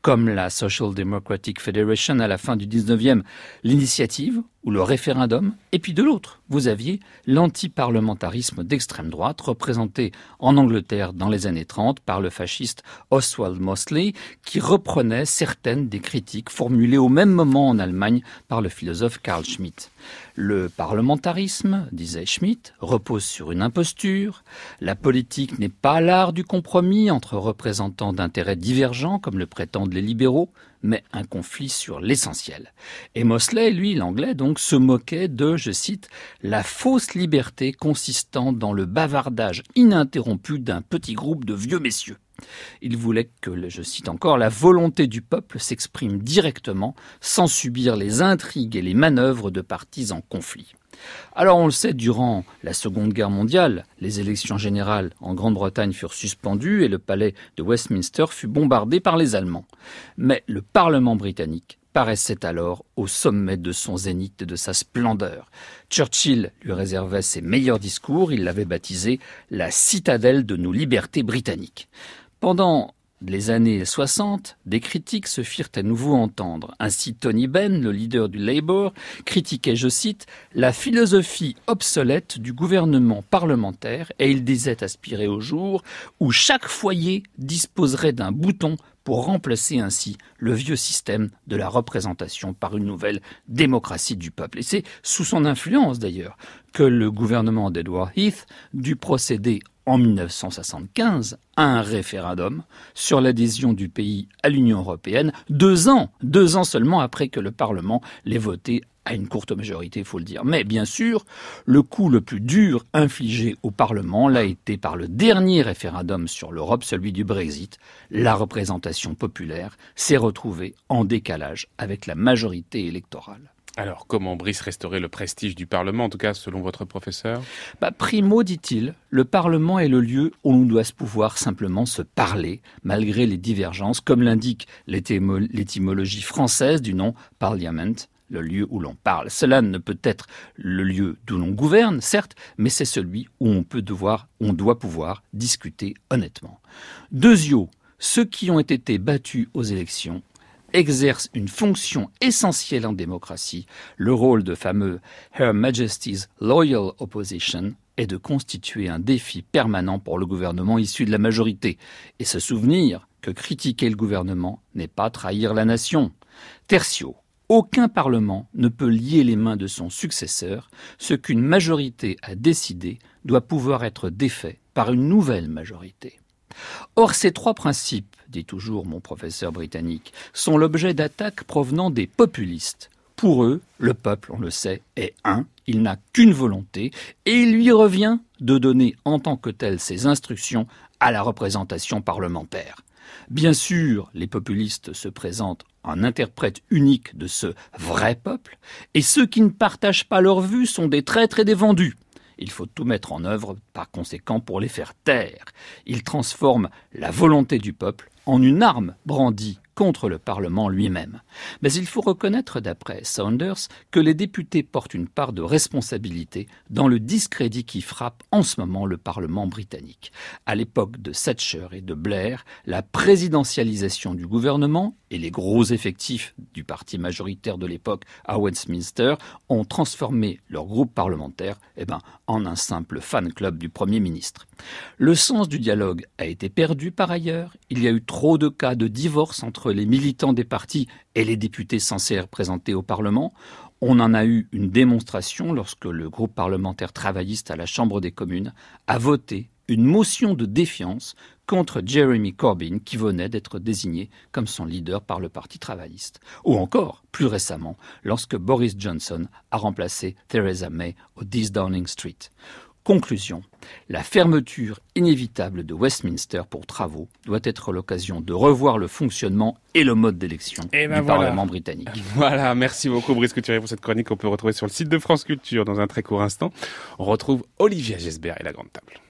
Speaker 10: comme la Social Democratic Federation à la fin du dix-neuvième, l'initiative ou le référendum. Et puis de l'autre, vous aviez l'antiparlementarisme d'extrême droite, représenté en Angleterre dans les années trente par le fasciste Oswald Mosley, qui reprenait certaines des critiques formulées au même moment en Allemagne par le philosophe Carl Schmitt. Le parlementarisme, disait Schmitt, repose sur une imposture. La politique n'est pas l'art du compromis entre représentants d'intérêts divergents, comme le prétendent les libéraux, mais un conflit sur l'essentiel. Et Mosley, lui, l'anglais, donc, se moquait de, je cite, « la fausse liberté consistant dans le bavardage ininterrompu d'un petit groupe de vieux messieurs ». Il voulait que, je cite encore, la volonté du peuple s'exprime directement, sans subir les intrigues et les manœuvres de partis en conflit. Alors on le sait, durant la Seconde Guerre mondiale, les élections générales en Grande-Bretagne furent suspendues et le palais de Westminster fut bombardé par les Allemands. Mais le Parlement britannique paraissait alors au sommet de son zénith et de sa splendeur. Churchill lui réservait ses meilleurs discours, il l'avait baptisé « la citadelle de nos libertés britanniques ». Pendant les années soixante, des critiques se firent à nouveau entendre. Ainsi, Tony Benn, le leader du Labour, critiquait, je cite, « la philosophie obsolète du gouvernement parlementaire » et il disait aspirer au jour où chaque foyer disposerait d'un bouton pour remplacer ainsi le vieux système de la représentation par une nouvelle démocratie du peuple. Et c'est sous son influence, d'ailleurs, que le gouvernement d'Edward Heath dut procéder en mille neuf cent soixante-quinze à un référendum sur l'adhésion du pays à l'Union européenne, deux ans, deux ans seulement après que le Parlement l'ait voté à une courte majorité, il faut le dire. Mais bien sûr, le coup le plus dur infligé au Parlement l'a été par le dernier référendum sur l'Europe, celui du Brexit. La représentation populaire s'est retrouvée en décalage avec la majorité électorale.
Speaker 1: Alors, comment, Brice, restaurer le prestige du Parlement, en tout cas selon votre professeur ?
Speaker 10: Bah, primo, dit-il, le Parlement est le lieu où l'on doit pouvoir simplement se parler, malgré les divergences, comme l'indique l'étymo- l'étymologie française du nom « parliament », le lieu où l'on parle. Cela ne peut être le lieu d'où l'on gouverne, certes, mais c'est celui où on peut devoir, on doit pouvoir discuter honnêtement. Deuxièmement, ceux qui ont été battus aux élections exerce une fonction essentielle en démocratie, le rôle de fameux Her Majesty's Loyal Opposition est de constituer un défi permanent pour le gouvernement issu de la majorité et se souvenir que critiquer le gouvernement n'est pas trahir la nation. Tertio, aucun parlement ne peut lier les mains de son successeur. Ce qu'une majorité a décidé doit pouvoir être défait par une nouvelle majorité. Or, ces trois principes, dit toujours mon professeur britannique, sont l'objet d'attaques provenant des populistes. Pour eux, le peuple, on le sait, est un, il n'a qu'une volonté, et il lui revient de donner en tant que tel ses instructions à la représentation parlementaire. Bien sûr, les populistes se présentent en interprète unique de ce vrai peuple, et ceux qui ne partagent pas leur vue sont des traîtres et des vendus. Il faut tout mettre en œuvre, par conséquent, pour les faire taire. Ils transforment la volonté du peuple en une arme brandie contre le Parlement lui-même. Mais il faut reconnaître, d'après Saunders, que les députés portent une part de responsabilité dans le discrédit qui frappe en ce moment le Parlement britannique. À l'époque de Thatcher et de Blair, la présidentialisation du gouvernement et les gros effectifs du parti majoritaire de l'époque à Westminster ont transformé leur groupe parlementaire eh ben, en un simple fan club du Premier ministre. Le sens du dialogue a été perdu par ailleurs. Il y a eu trop de cas de divorce entre les militants des partis et les députés censés représenter au Parlement. On en a eu une démonstration lorsque le groupe parlementaire travailliste à la Chambre des communes a voté une motion de défiance contre Jeremy Corbyn qui venait d'être désigné comme son leader par le Parti travailliste. Ou encore, plus récemment, lorsque Boris Johnson a remplacé Theresa May au dix Downing Street. Conclusion, la fermeture inévitable de Westminster pour travaux doit être l'occasion de revoir le fonctionnement et le mode d'élection
Speaker 1: et ben
Speaker 10: du
Speaker 1: voilà.
Speaker 10: Parlement britannique.
Speaker 1: Voilà, merci beaucoup Brice Couturier pour cette chronique qu'on peut retrouver sur le site de France Culture dans un très court instant. On retrouve Olivia Gesbert et la Grande Table.